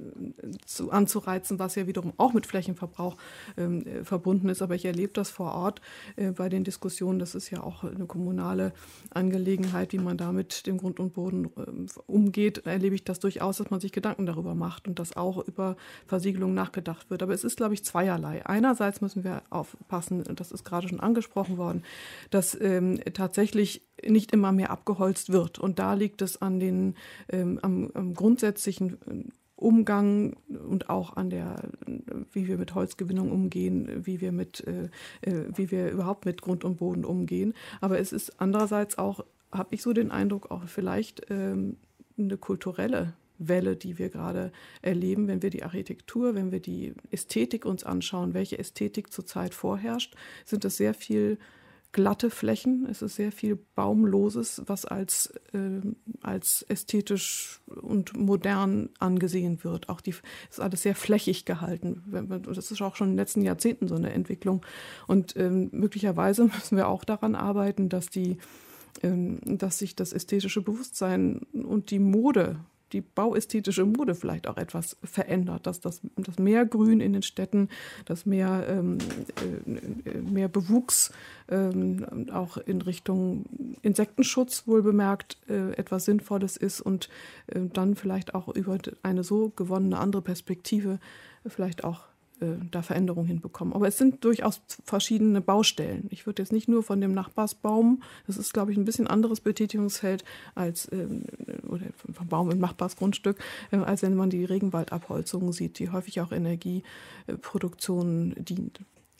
zu, anzureizen, was ja wiederum auch mit Flächenverbrauch verbunden ist. Aber ich erlebe das vor Ort bei den Diskussionen. Das ist ja auch eine kommunale Angelegenheit, wie man da mit dem Grund und Boden äh, umgeht, erlebe ich das durchaus, dass man sich Gedanken darüber macht und dass auch über Versiegelung nachgedacht wird. Aber es ist, glaube ich, zweierlei. Einerseits müssen wir aufpassen, und das ist gerade schon angesprochen worden, dass ähm, tatsächlich nicht immer mehr abgeholzt wird. Und da liegt es an den, ähm, am, am grundsätzlichen Umgang und auch an der, wie wir mit Holzgewinnung umgehen, wie wir mit, äh, wie wir überhaupt mit Grund und Boden umgehen. Aber es ist andererseits auch, habe ich so den Eindruck, auch vielleicht ähm, eine kulturelle Welle, die wir gerade erleben, wenn wir die Architektur, wenn wir die Ästhetik uns anschauen, welche Ästhetik zurzeit vorherrscht, sind es sehr viel glatte Flächen, es ist sehr viel Baumloses, was als, äh, als ästhetisch und modern angesehen wird. Auch die ist alles sehr flächig gehalten. Das ist auch schon in den letzten Jahrzehnten so eine Entwicklung. Und ähm, möglicherweise müssen wir auch daran arbeiten, dass die, ähm, dass sich das ästhetische Bewusstsein und die Mode, die bauästhetische Mode vielleicht auch etwas verändert, dass das, das mehr Grün in den Städten, dass mehr, ähm, äh, mehr Bewuchs ähm, auch in Richtung Insektenschutz wohl bemerkt äh, etwas Sinnvolles ist und äh, dann vielleicht auch über eine so gewonnene andere Perspektive vielleicht auch da Veränderungen hinbekommen. Aber es sind durchaus verschiedene Baustellen. Ich würde jetzt nicht nur von dem Nachbarsbaum, das ist, glaube ich, ein bisschen anderes Betätigungsfeld als ähm, oder vom Baum im Nachbarsgrundstück, äh, als wenn man die Regenwaldabholzung sieht, die häufig auch Energieproduktion dient.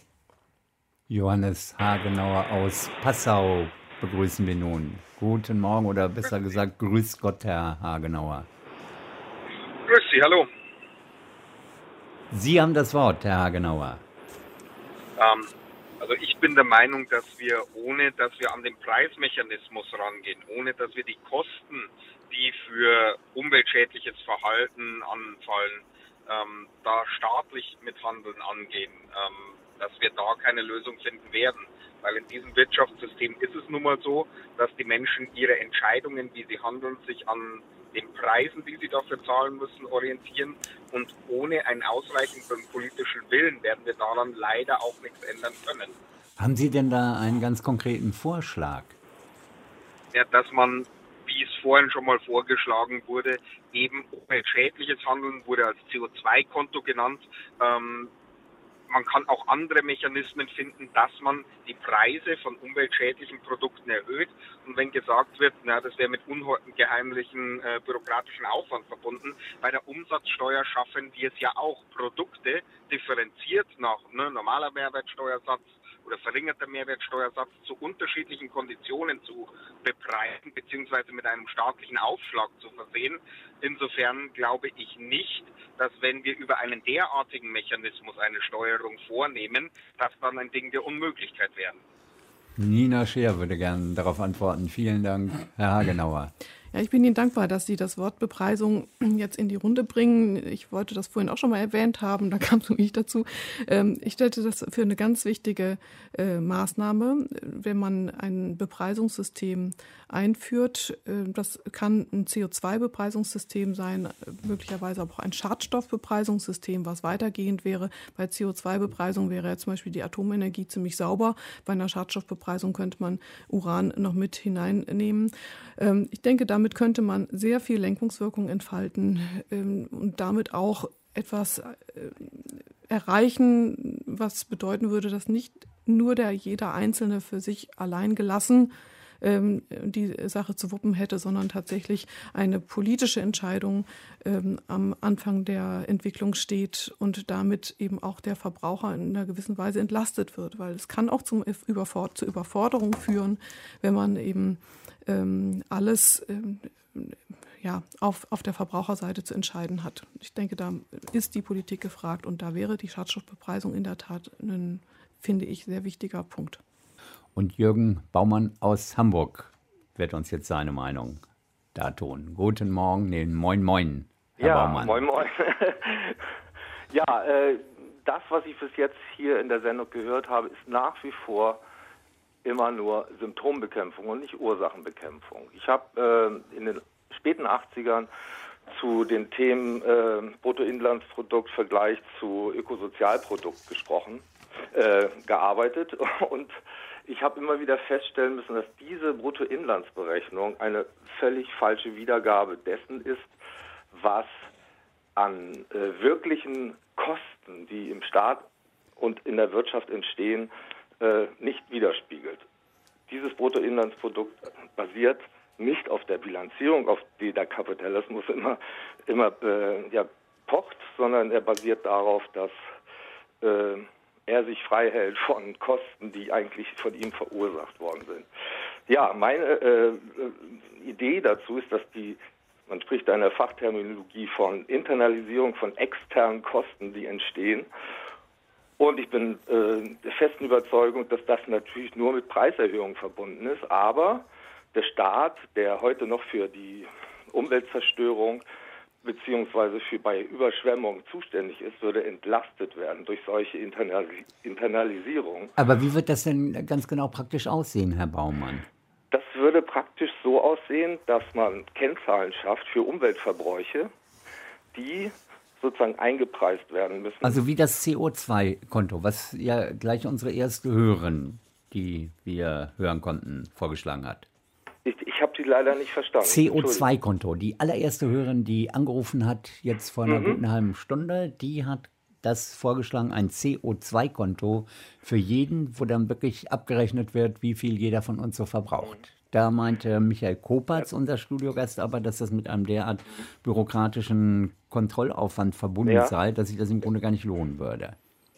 Johannes Hagenauer aus Passau begrüßen wir nun. Guten Morgen oder besser gesagt, grüß Gott, Herr Hagenauer. Grüß Sie, hallo. Sie haben das Wort, Herr Hagenauer. Ähm, also ich bin der Meinung, dass wir, ohne dass wir an den Preismechanismus rangehen, ohne dass wir die Kosten, die für umweltschädliches Verhalten anfallen, ähm, da staatlich mit Handeln angehen, ähm, dass wir da keine Lösung finden werden. Weil in diesem Wirtschaftssystem ist es nun mal so, dass die Menschen ihre Entscheidungen, wie sie handeln, sich an den Preisen, die sie dafür zahlen müssen, orientieren. Und ohne einen ausreichenden politischen Willen werden wir daran leider auch nichts ändern können. Haben Sie denn da einen ganz konkreten Vorschlag? Ja, dass man, wie es vorhin schon mal vorgeschlagen wurde, eben umweltschädliches Handeln wurde als C O zwei Konto genannt. Ähm, Man kann auch andere Mechanismen finden, dass man die Preise von umweltschädlichen Produkten erhöht. Und wenn gesagt wird, na, das wäre mit ungeheimlichen äh, bürokratischen Aufwand verbunden, bei der Umsatzsteuer schaffen wir es ja auch, Produkte differenziert nach ne, normaler Mehrwertsteuersatz oder verringerter Mehrwertsteuersatz zu unterschiedlichen Konditionen zu bepreisen beziehungsweise mit einem staatlichen Aufschlag zu versehen. Insofern glaube ich nicht, dass wenn wir über einen derartigen Mechanismus eine Steuerung vornehmen, das dann ein Ding der Unmöglichkeit wäre. Nina Scheer würde gerne darauf antworten. Vielen Dank, Herr Hagenauer. Ja, ich bin Ihnen dankbar, dass Sie das Wort Bepreisung jetzt in die Runde bringen. Ich wollte das vorhin auch schon mal erwähnt haben, da kam es nicht dazu. Ich stellte das für eine ganz wichtige Maßnahme, wenn man ein Bepreisungssystem einführt. Das kann ein C O zwei Bepreisungssystem sein, möglicherweise aber auch ein Schadstoffbepreisungssystem, was weitergehend wäre. Bei C O zwei Bepreisung wäre ja zum Beispiel die Atomenergie ziemlich sauber. Bei einer Schadstoffbepreisung könnte man Uran noch mit hineinnehmen. Ich denke, damit könnte man sehr viel Lenkungswirkung entfalten ähm, und damit auch etwas äh, erreichen, was bedeuten würde, dass nicht nur der jeder Einzelne für sich allein gelassen ähm, die Sache zu wuppen hätte, sondern tatsächlich eine politische Entscheidung ähm, am Anfang der Entwicklung steht und damit eben auch der Verbraucher in einer gewissen Weise entlastet wird, weil es kann auch zum Überfor- zur Überforderung führen, wenn man eben ähm, alles ähm, ja, auf, auf der Verbraucherseite zu entscheiden hat. Ich denke, da ist die Politik gefragt und da wäre die Schadstoffbepreisung in der Tat ein, finde ich, sehr wichtiger Punkt. Und Jürgen Baumann aus Hamburg wird uns jetzt seine Meinung dartun. Guten Morgen, nee, moin moin, Herr ja, Baumann. Moin moin. ja, äh, das, was ich bis jetzt hier in der Sendung gehört habe, ist nach wie vor immer nur Symptombekämpfung und nicht Ursachenbekämpfung. Ich habe äh, in den späten achtzigern zu den Themen äh, Bruttoinlandsprodukt, Vergleich zu Ökosozialprodukt gesprochen, äh, gearbeitet und ich habe immer wieder feststellen müssen, dass diese Bruttoinlandsberechnung eine völlig falsche Wiedergabe dessen ist, was an äh, wirklichen Kosten, die im Staat und in der Wirtschaft entstehen, äh, nicht widerspiegelt. Dieses Bruttoinlandsprodukt basiert nicht auf der Bilanzierung, auf die der Kapitalismus immer, immer äh, ja, pocht, sondern er basiert darauf, dass äh, er sich frei hält von Kosten, die eigentlich von ihm verursacht worden sind. Ja, meine äh, Idee dazu ist, dass die, man spricht da in der Fachterminologie von Internalisierung von externen Kosten, die entstehen. Und ich bin äh, der festen Überzeugung, dass das natürlich nur mit Preiserhöhungen verbunden ist. Aber der Staat, der heute noch für die Umweltzerstörung beziehungsweise für bei Überschwemmungen zuständig ist, würde entlastet werden durch solche Internali- Internalisierung. Aber wie wird das denn ganz genau praktisch aussehen, Herr Baumann? Das würde praktisch so aussehen, dass man Kennzahlen schafft für Umweltverbräuche, die sozusagen eingepreist werden müssen. Also wie das C O zwei Konto, was ja gleich unsere erste Hörerin, die wir hören konnten, vorgeschlagen hat. Ich, ich habe Sie leider nicht verstanden. C O zwei Konto. Die allererste Hörerin, die angerufen hat, jetzt vor einer mhm. guten halben Stunde, die hat das vorgeschlagen, ein C O zwei Konto für jeden, wo dann wirklich abgerechnet wird, wie viel jeder von uns so verbraucht. Da meinte Michael Kopatz, unser Studiogast, aber, dass das mit einem derart bürokratischen Kontrollaufwand verbunden ja. sei, dass sich das im Grunde gar nicht lohnen würde.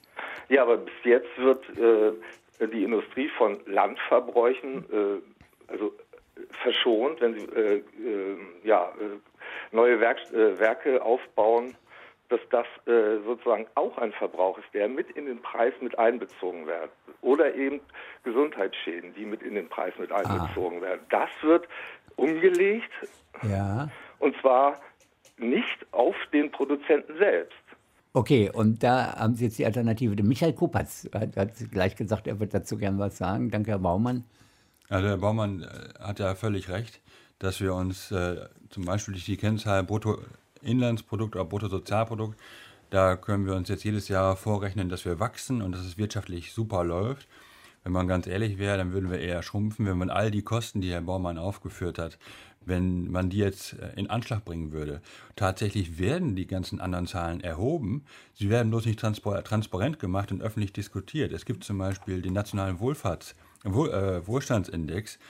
Ja, aber bis jetzt wird äh, die Industrie von Landverbräuchen äh, also verschont, wenn sie äh, äh, ja, äh, neue Werk, äh, Werke aufbauen, dass das äh, sozusagen auch ein Verbrauch ist, der mit in den Preis mit einbezogen wird. Oder eben Gesundheitsschäden, die mit in den Preis mit einbezogen ah. werden. Das wird umgelegt, ja. und zwar nicht auf den Produzenten selbst. Okay, und da haben Sie jetzt die Alternative. Der Michael Kopatz hat, hat gleich gesagt, er wird dazu gern was sagen. Danke, Herr Baumann. Also Herr Baumann hat ja völlig recht, dass wir uns äh, zum Beispiel durch die Kennzahl Bruttoinlandsprodukt oder Bruttosozialprodukt, da können wir uns jetzt jedes Jahr vorrechnen, dass wir wachsen und dass es wirtschaftlich super läuft. Wenn man ganz ehrlich wäre, dann würden wir eher schrumpfen, wenn man all die Kosten, die Herr Baumann aufgeführt hat, wenn man die jetzt in Anschlag bringen würde. Tatsächlich werden die ganzen anderen Zahlen erhoben, sie werden bloß nicht transparent gemacht und öffentlich diskutiert. Es gibt zum Beispiel den nationalen Wohlfahrts- Wohl, äh, Wohlstandsindex,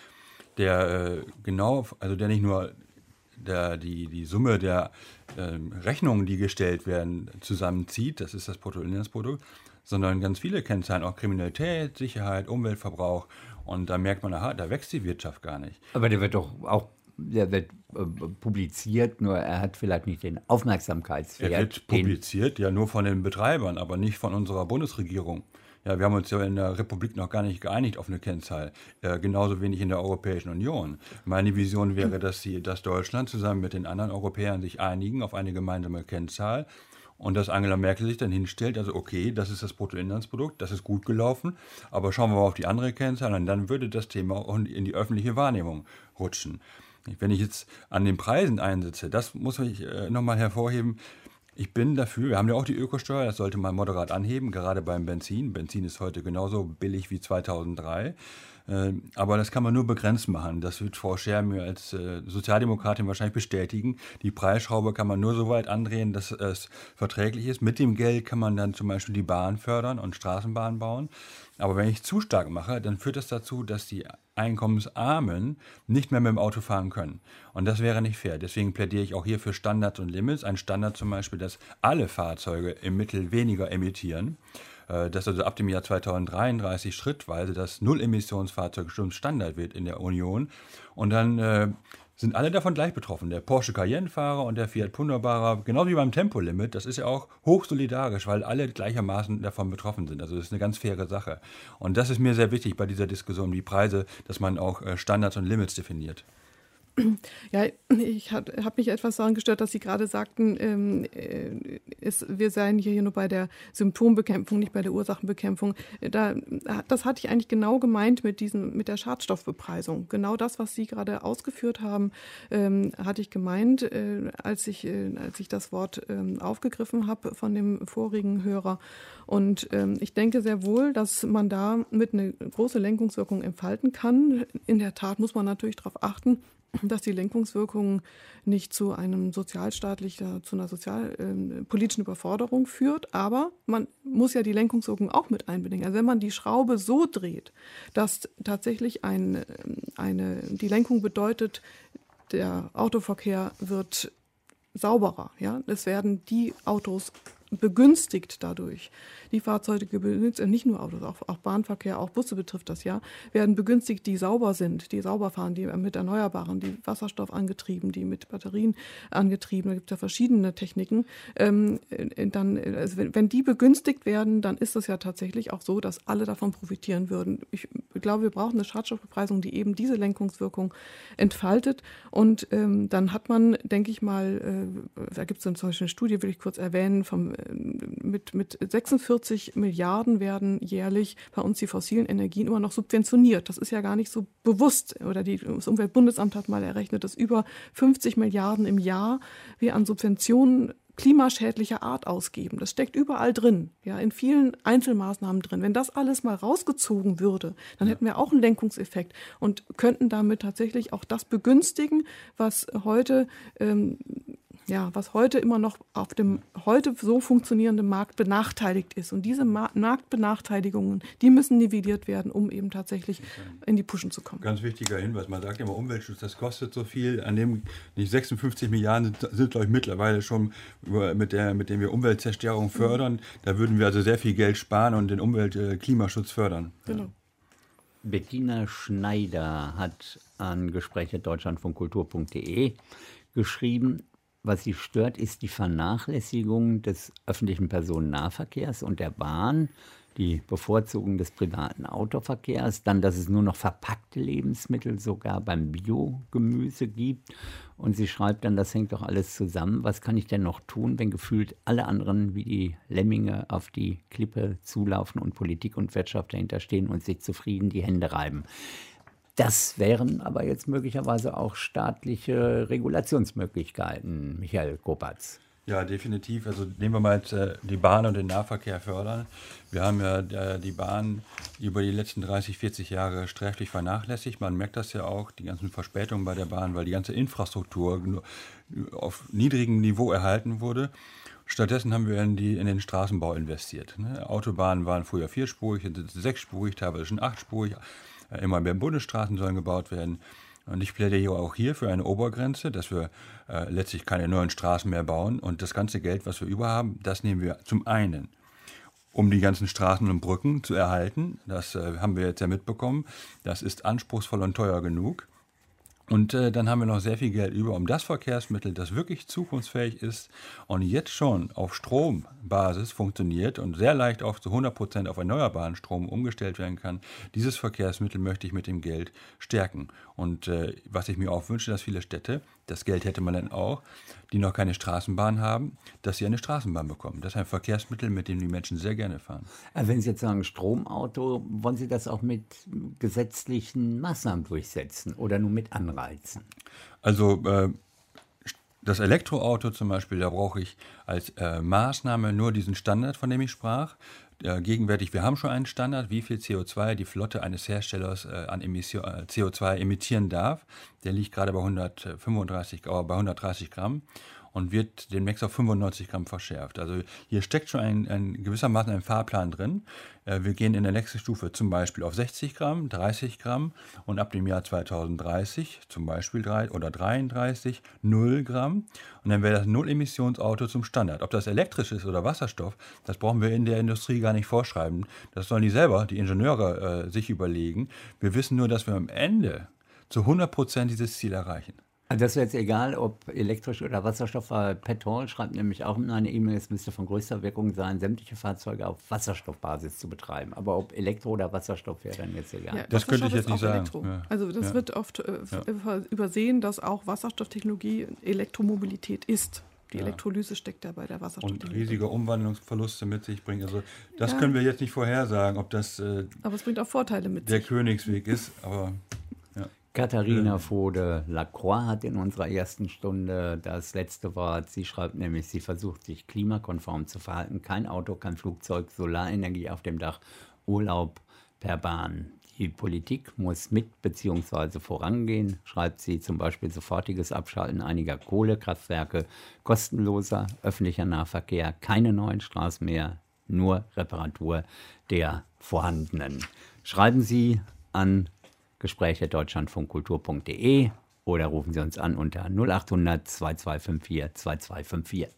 der äh, genau, also der nicht nur der, die, die Summe der äh, Rechnungen, die gestellt werden, zusammenzieht, das ist das Bruttoinlandsprodukt, sondern ganz viele Kennzahlen, auch Kriminalität, Sicherheit, Umweltverbrauch. Und da merkt man, aha, da wächst die Wirtschaft gar nicht. Aber der wird doch auch, der wird äh, publiziert, nur er hat vielleicht nicht den Aufmerksamkeitswert. Er wird publiziert, ja nur von den Betreibern, aber nicht von unserer Bundesregierung. Ja, wir haben uns ja in der Republik noch gar nicht geeinigt auf eine Kennzahl, äh, genauso wenig in der Europäischen Union. Meine Vision wäre, dass, die, dass Deutschland zusammen mit den anderen Europäern sich einigen auf eine gemeinsame Kennzahl und dass Angela Merkel sich dann hinstellt, also okay, das ist das Bruttoinlandsprodukt, das ist gut gelaufen, aber schauen wir mal auf die andere Kennzahl und dann würde das Thema auch in die öffentliche Wahrnehmung rutschen. Wenn ich jetzt an den Preisen einsetze, das muss ich äh, nochmal hervorheben. Ich bin dafür, wir haben ja auch die Ökosteuer, das sollte man moderat anheben, gerade beim Benzin. Benzin ist heute genauso billig wie zweitausenddrei, äh, aber das kann man nur begrenzt machen. Das wird Frau Scher mir als äh, Sozialdemokratin wahrscheinlich bestätigen. Die Preisschraube kann man nur so weit andrehen, dass es verträglich ist. Mit dem Geld kann man dann zum Beispiel die Bahn fördern und Straßenbahnen bauen. Aber wenn ich zu stark mache, dann führt das dazu, dass die Einkommensarmen nicht mehr mit dem Auto fahren können. Und das wäre nicht fair. Deswegen plädiere ich auch hier für Standards und Limits. Ein Standard zum Beispiel, dass alle Fahrzeuge im Mittel weniger emittieren. Dass also ab dem Jahr zweitausenddreiunddreißig schrittweise das Null-Emissionsfahrzeug schon Standard wird in der Union. Und dann äh, sind alle davon gleich betroffen. Der Porsche Cayenne-Fahrer und der Fiat Punto-Fahrer, genauso wie beim Tempolimit, das ist ja auch hochsolidarisch, weil alle gleichermaßen davon betroffen sind. Also das ist eine ganz faire Sache. Und das ist mir sehr wichtig bei dieser Diskussion, die Preise, dass man auch Standards und Limits definiert. Ja, ich habe mich etwas daran gestört, dass Sie gerade sagten, ähm, äh, ist, wir seien hier nur bei der Symptombekämpfung, nicht bei der Ursachenbekämpfung. Da, das hatte ich eigentlich genau gemeint mit, diesem, mit der Schadstoffbepreisung. Genau das, was Sie gerade ausgeführt haben, ähm, hatte ich gemeint, äh, als, ich, äh, als ich das Wort ähm, aufgegriffen habe von dem vorigen Hörer. Und ähm, ich denke sehr wohl, dass man da mit eine große Lenkungswirkung entfalten kann. In der Tat muss man natürlich darauf achten, dass die Lenkungswirkung nicht zu einem sozialstaatlichen, zu einer sozialpolitischen Überforderung führt. Aber man muss ja die Lenkungswirkung auch mit einbedenken. Also wenn man die Schraube so dreht, dass tatsächlich ein, eine, die Lenkung bedeutet, der Autoverkehr wird sauberer. Ja? Es werden die Autos begünstigt dadurch. Die Fahrzeuge, nicht nur Autos, auch, auch Bahnverkehr, auch Busse betrifft das ja, werden begünstigt, die sauber sind, die sauber fahren, die mit Erneuerbaren, die Wasserstoff angetrieben, die mit Batterien angetrieben, da gibt es ja verschiedene Techniken. Ähm, dann, also wenn, wenn die begünstigt werden, dann ist es ja tatsächlich auch so, dass alle davon profitieren würden. Ich glaube, wir brauchen eine Schadstoffbepreisung, die eben diese Lenkungswirkung entfaltet und ähm, dann hat man, denke ich mal, äh, da gibt es zum Beispiel eine Studie, will ich kurz erwähnen, vom Mit, mit sechsundvierzig Milliarden werden jährlich bei uns die fossilen Energien immer noch subventioniert. Das ist ja gar nicht so bewusst. Oder die, das Umweltbundesamt hat mal errechnet, dass über fünfzig Milliarden im Jahr wir an Subventionen klimaschädlicher Art ausgeben. Das steckt überall drin, ja, in vielen Einzelmaßnahmen drin. Wenn das alles mal rausgezogen würde, dann hätten wir auch einen Lenkungseffekt und könnten damit tatsächlich auch das begünstigen, was heute ähm, Ja, was heute immer noch auf dem heute so funktionierenden Markt benachteiligt ist. Und diese Ma- Marktbenachteiligungen, die müssen nivelliert werden, um eben tatsächlich in die Puschen zu kommen. Ganz wichtiger Hinweis, man sagt immer Umweltschutz, das kostet so viel. An dem nicht sechsundfünfzig Milliarden sind, sind glaube ich, mittlerweile schon mit, der, mit dem wir Umweltzerstörung fördern. Mhm. Da würden wir also sehr viel Geld sparen und den Umwelt-Klimaschutz fördern. Genau. Ja. Bettina Schneider hat an gespräche deutschlandfunkkultur punkt de geschrieben, was sie stört, ist die Vernachlässigung des öffentlichen Personennahverkehrs und der Bahn, die Bevorzugung des privaten Autoverkehrs, dann, dass es nur noch verpackte Lebensmittel sogar beim Biogemüse gibt. Und sie schreibt dann, das hängt doch alles zusammen. Was kann ich denn noch tun, wenn gefühlt alle anderen wie die Lemminge auf die Klippe zulaufen und Politik und Wirtschaft dahinter stehen und sich zufrieden die Hände reiben? Das wären aber jetzt möglicherweise auch staatliche Regulationsmöglichkeiten, Michael Kopatz. Ja, definitiv. Also nehmen wir mal jetzt äh, die Bahn und den Nahverkehr fördern. Wir haben ja äh, die Bahn über die letzten dreißig, vierzig Jahre sträflich vernachlässigt. Man merkt das ja auch, die ganzen Verspätungen bei der Bahn, weil die ganze Infrastruktur nur auf niedrigem Niveau erhalten wurde. Stattdessen haben wir in, die, in den Straßenbau investiert. Ne? Autobahnen waren früher vierspurig, jetzt sechsspurig, teilweise schon achtspurig. Immer mehr Bundesstraßen sollen gebaut werden. Und ich plädiere auch hier für eine Obergrenze, dass wir äh, letztlich keine neuen Straßen mehr bauen. Und das ganze Geld, was wir über haben, das nehmen wir zum einen, um die ganzen Straßen und Brücken zu erhalten. Das äh, haben wir jetzt ja mitbekommen. Das ist anspruchsvoll und teuer genug. Und äh, dann haben wir noch sehr viel Geld über, um das Verkehrsmittel, das wirklich zukunftsfähig ist und jetzt schon auf Strombasis funktioniert und sehr leicht auf zu hundert Prozent auf erneuerbaren Strom umgestellt werden kann. Dieses Verkehrsmittel möchte ich mit dem Geld stärken. Und äh, was ich mir auch wünsche, dass viele Städte, das Geld hätte man dann auch, die noch keine Straßenbahn haben, dass sie eine Straßenbahn bekommen. Das ist ein Verkehrsmittel, mit dem die Menschen sehr gerne fahren. Wenn Sie jetzt sagen Stromauto, wollen Sie das auch mit gesetzlichen Maßnahmen durchsetzen oder nur mit Anreizen? Also äh, das Elektroauto zum Beispiel, da brauche ich als äh, Maßnahme nur diesen Standard, von dem ich sprach. Äh, gegenwärtig, wir haben schon einen Standard, wie viel C O zwei die Flotte eines Herstellers äh, an Emission, äh, C O zwei emittieren darf. Der liegt gerade bei hundertfünfunddreißig, äh, bei hundertdreißig Gramm und wird demnächst auf fünfundneunzig Gramm verschärft. Also hier steckt schon ein, ein gewissermaßen ein Fahrplan drin. Äh, wir gehen in der nächsten Stufe zum Beispiel auf sechzig Gramm, dreißig Gramm und ab dem Jahr zweitausenddreißig zum Beispiel drei oder dreiunddreißig, null Gramm. Und dann wäre das Null-Emissionsauto zum Standard. Ob das elektrisch ist oder Wasserstoff, das brauchen wir in der Industrie gar nicht vorschreiben. Das sollen die selber, die Ingenieure, äh, sich überlegen. Wir wissen nur, dass wir am Ende zu hundert Prozent dieses Ziel erreichen. Also das ist jetzt egal, ob elektrisch oder Wasserstoff, weil Petrol schreibt nämlich auch in eine E-Mail, es müsste von größter Wirkung sein, sämtliche Fahrzeuge auf Wasserstoffbasis zu betreiben. Aber ob Elektro oder Wasserstoff wäre dann jetzt egal. Ja, das könnte ich jetzt nicht sagen. Ja. Also das ja. wird oft äh, ja. übersehen, dass auch Wasserstofftechnologie Elektromobilität ist. Die ja. Elektrolyse steckt da bei der Wasserstofftechnologie. Und riesige Umwandlungsverluste mit sich bringt. Also das ja. können wir jetzt nicht vorhersagen, ob das äh, aber es bringt auch Vorteile mit der sich. Königsweg ist. Aber Katharina Fode-Lacroix hat in unserer ersten Stunde das letzte Wort. Sie schreibt nämlich, sie versucht sich klimakonform zu verhalten. Kein Auto, kein Flugzeug, Solarenergie auf dem Dach, Urlaub per Bahn. Die Politik muss mit bzw. vorangehen, schreibt sie, zum Beispiel sofortiges Abschalten einiger Kohlekraftwerke, kostenloser öffentlicher Nahverkehr, keine neuen Straßen mehr, nur Reparatur der vorhandenen. Schreiben Sie an Gespräche deutschlandfunkkultur punkt de oder rufen Sie uns an unter null acht hundert zwei zwei fünf vier zwei zwei fünf vier.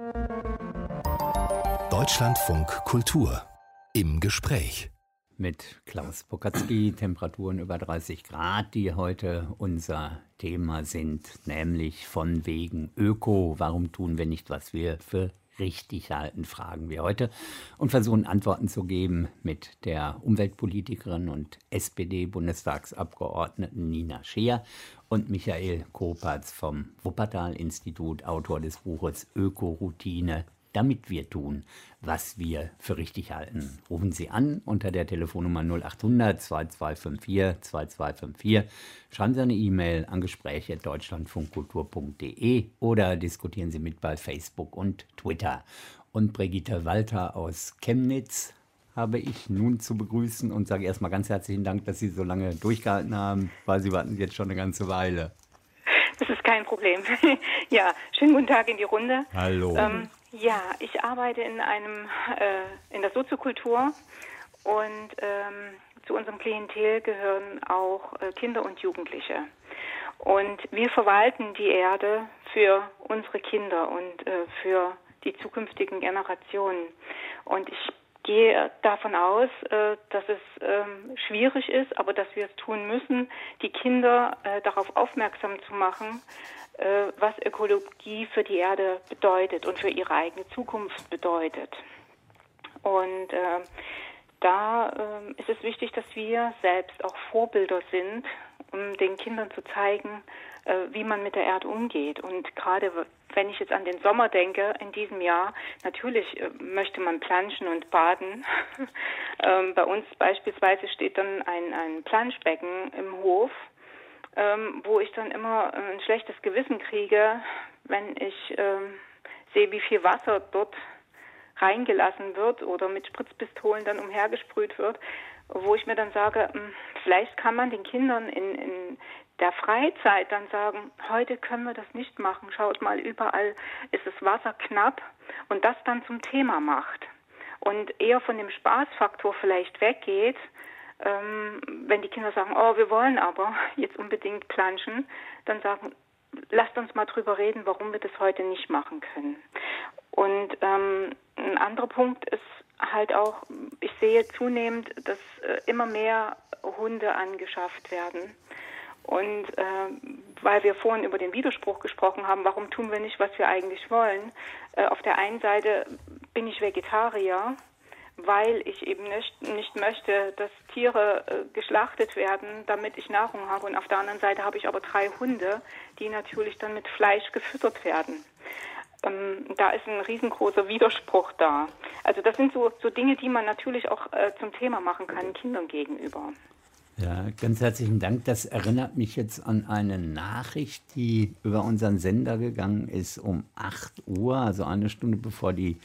Deutschlandfunk Kultur im Gespräch. Mit Klaus Pokatzky, Temperaturen über dreißig Grad, die heute unser Thema sind, nämlich von wegen Öko. Warum tun wir nicht, was wir für richtig halten, fragen wir heute und versuchen Antworten zu geben mit der Umweltpolitikerin und S P D-Bundestagsabgeordneten Nina Scheer und Michael Kopatz vom Wuppertal-Institut, Autor des Buches Öko-Routine, damit wir tun, was wir für richtig halten. Rufen Sie an unter der Telefonnummer null acht hundert zwei zwei fünf vier zwei zwei fünf vier. Schreiben Sie eine E-Mail an gespräche at deutschlandfunkkultur punkt de oder diskutieren Sie mit bei Facebook und Twitter. Und Brigitte Walter aus Chemnitz habe ich nun zu begrüßen und sage erstmal ganz herzlichen Dank, dass Sie so lange durchgehalten haben, weil Sie warten jetzt schon eine ganze Weile. Das ist kein Problem. Ja, schönen guten Tag in die Runde. Hallo. Ähm, ja, ich arbeite in einem äh, in der Soziokultur und ähm, zu unserem Klientel gehören auch äh, Kinder und Jugendliche. Und wir verwalten die Erde für unsere Kinder und äh, für die zukünftigen Generationen. Und ich gehe davon aus, äh, dass es ähm, schwierig ist, aber dass wir es tun müssen, die Kinder äh, darauf aufmerksam zu machen, äh, was Ökologie für die Erde bedeutet und für ihre eigene Zukunft bedeutet. Und äh, da äh, ist es wichtig, dass wir selbst auch Vorbilder sind, um den Kindern zu zeigen, äh, wie man mit der Erde umgeht. Und gerade wenn ich jetzt an den Sommer denke, in diesem Jahr, natürlich äh, möchte man planschen und baden. ähm, bei uns beispielsweise steht dann ein, ein Planschbecken im Hof, ähm, wo ich dann immer äh, ein schlechtes Gewissen kriege, wenn ich äh, sehe, wie viel Wasser dort reingelassen wird oder mit Spritzpistolen dann umhergesprüht wird, wo ich mir dann sage, vielleicht kann man den Kindern in, in der Freizeit dann sagen, heute können wir das nicht machen, schaut mal, überall ist das Wasser knapp und das dann zum Thema macht und eher von dem Spaßfaktor vielleicht weggeht, ähm, wenn die Kinder sagen, oh, wir wollen aber jetzt unbedingt planschen, dann sagen, lasst uns mal drüber reden, warum wir das heute nicht machen können. Und ähm, ein anderer Punkt ist halt auch, ich sehe zunehmend, dass äh, immer mehr Hunde angeschafft werden. Und äh, weil wir vorhin über den Widerspruch gesprochen haben, warum tun wir nicht, was wir eigentlich wollen? Äh, auf der einen Seite bin ich Vegetarier, weil ich eben nicht, nicht möchte, dass Tiere äh, geschlachtet werden, damit ich Nahrung habe. Und auf der anderen Seite habe ich aber drei Hunde, die natürlich dann mit Fleisch gefüttert werden. Ähm, da ist ein riesengroßer Widerspruch da. Also das sind so, so Dinge, die man natürlich auch äh, zum Thema machen kann, Kindern gegenüber. Ja, ganz herzlichen Dank. Das erinnert mich jetzt an eine Nachricht, die über unseren Sender gegangen ist um acht Uhr, also eine Stunde bevor die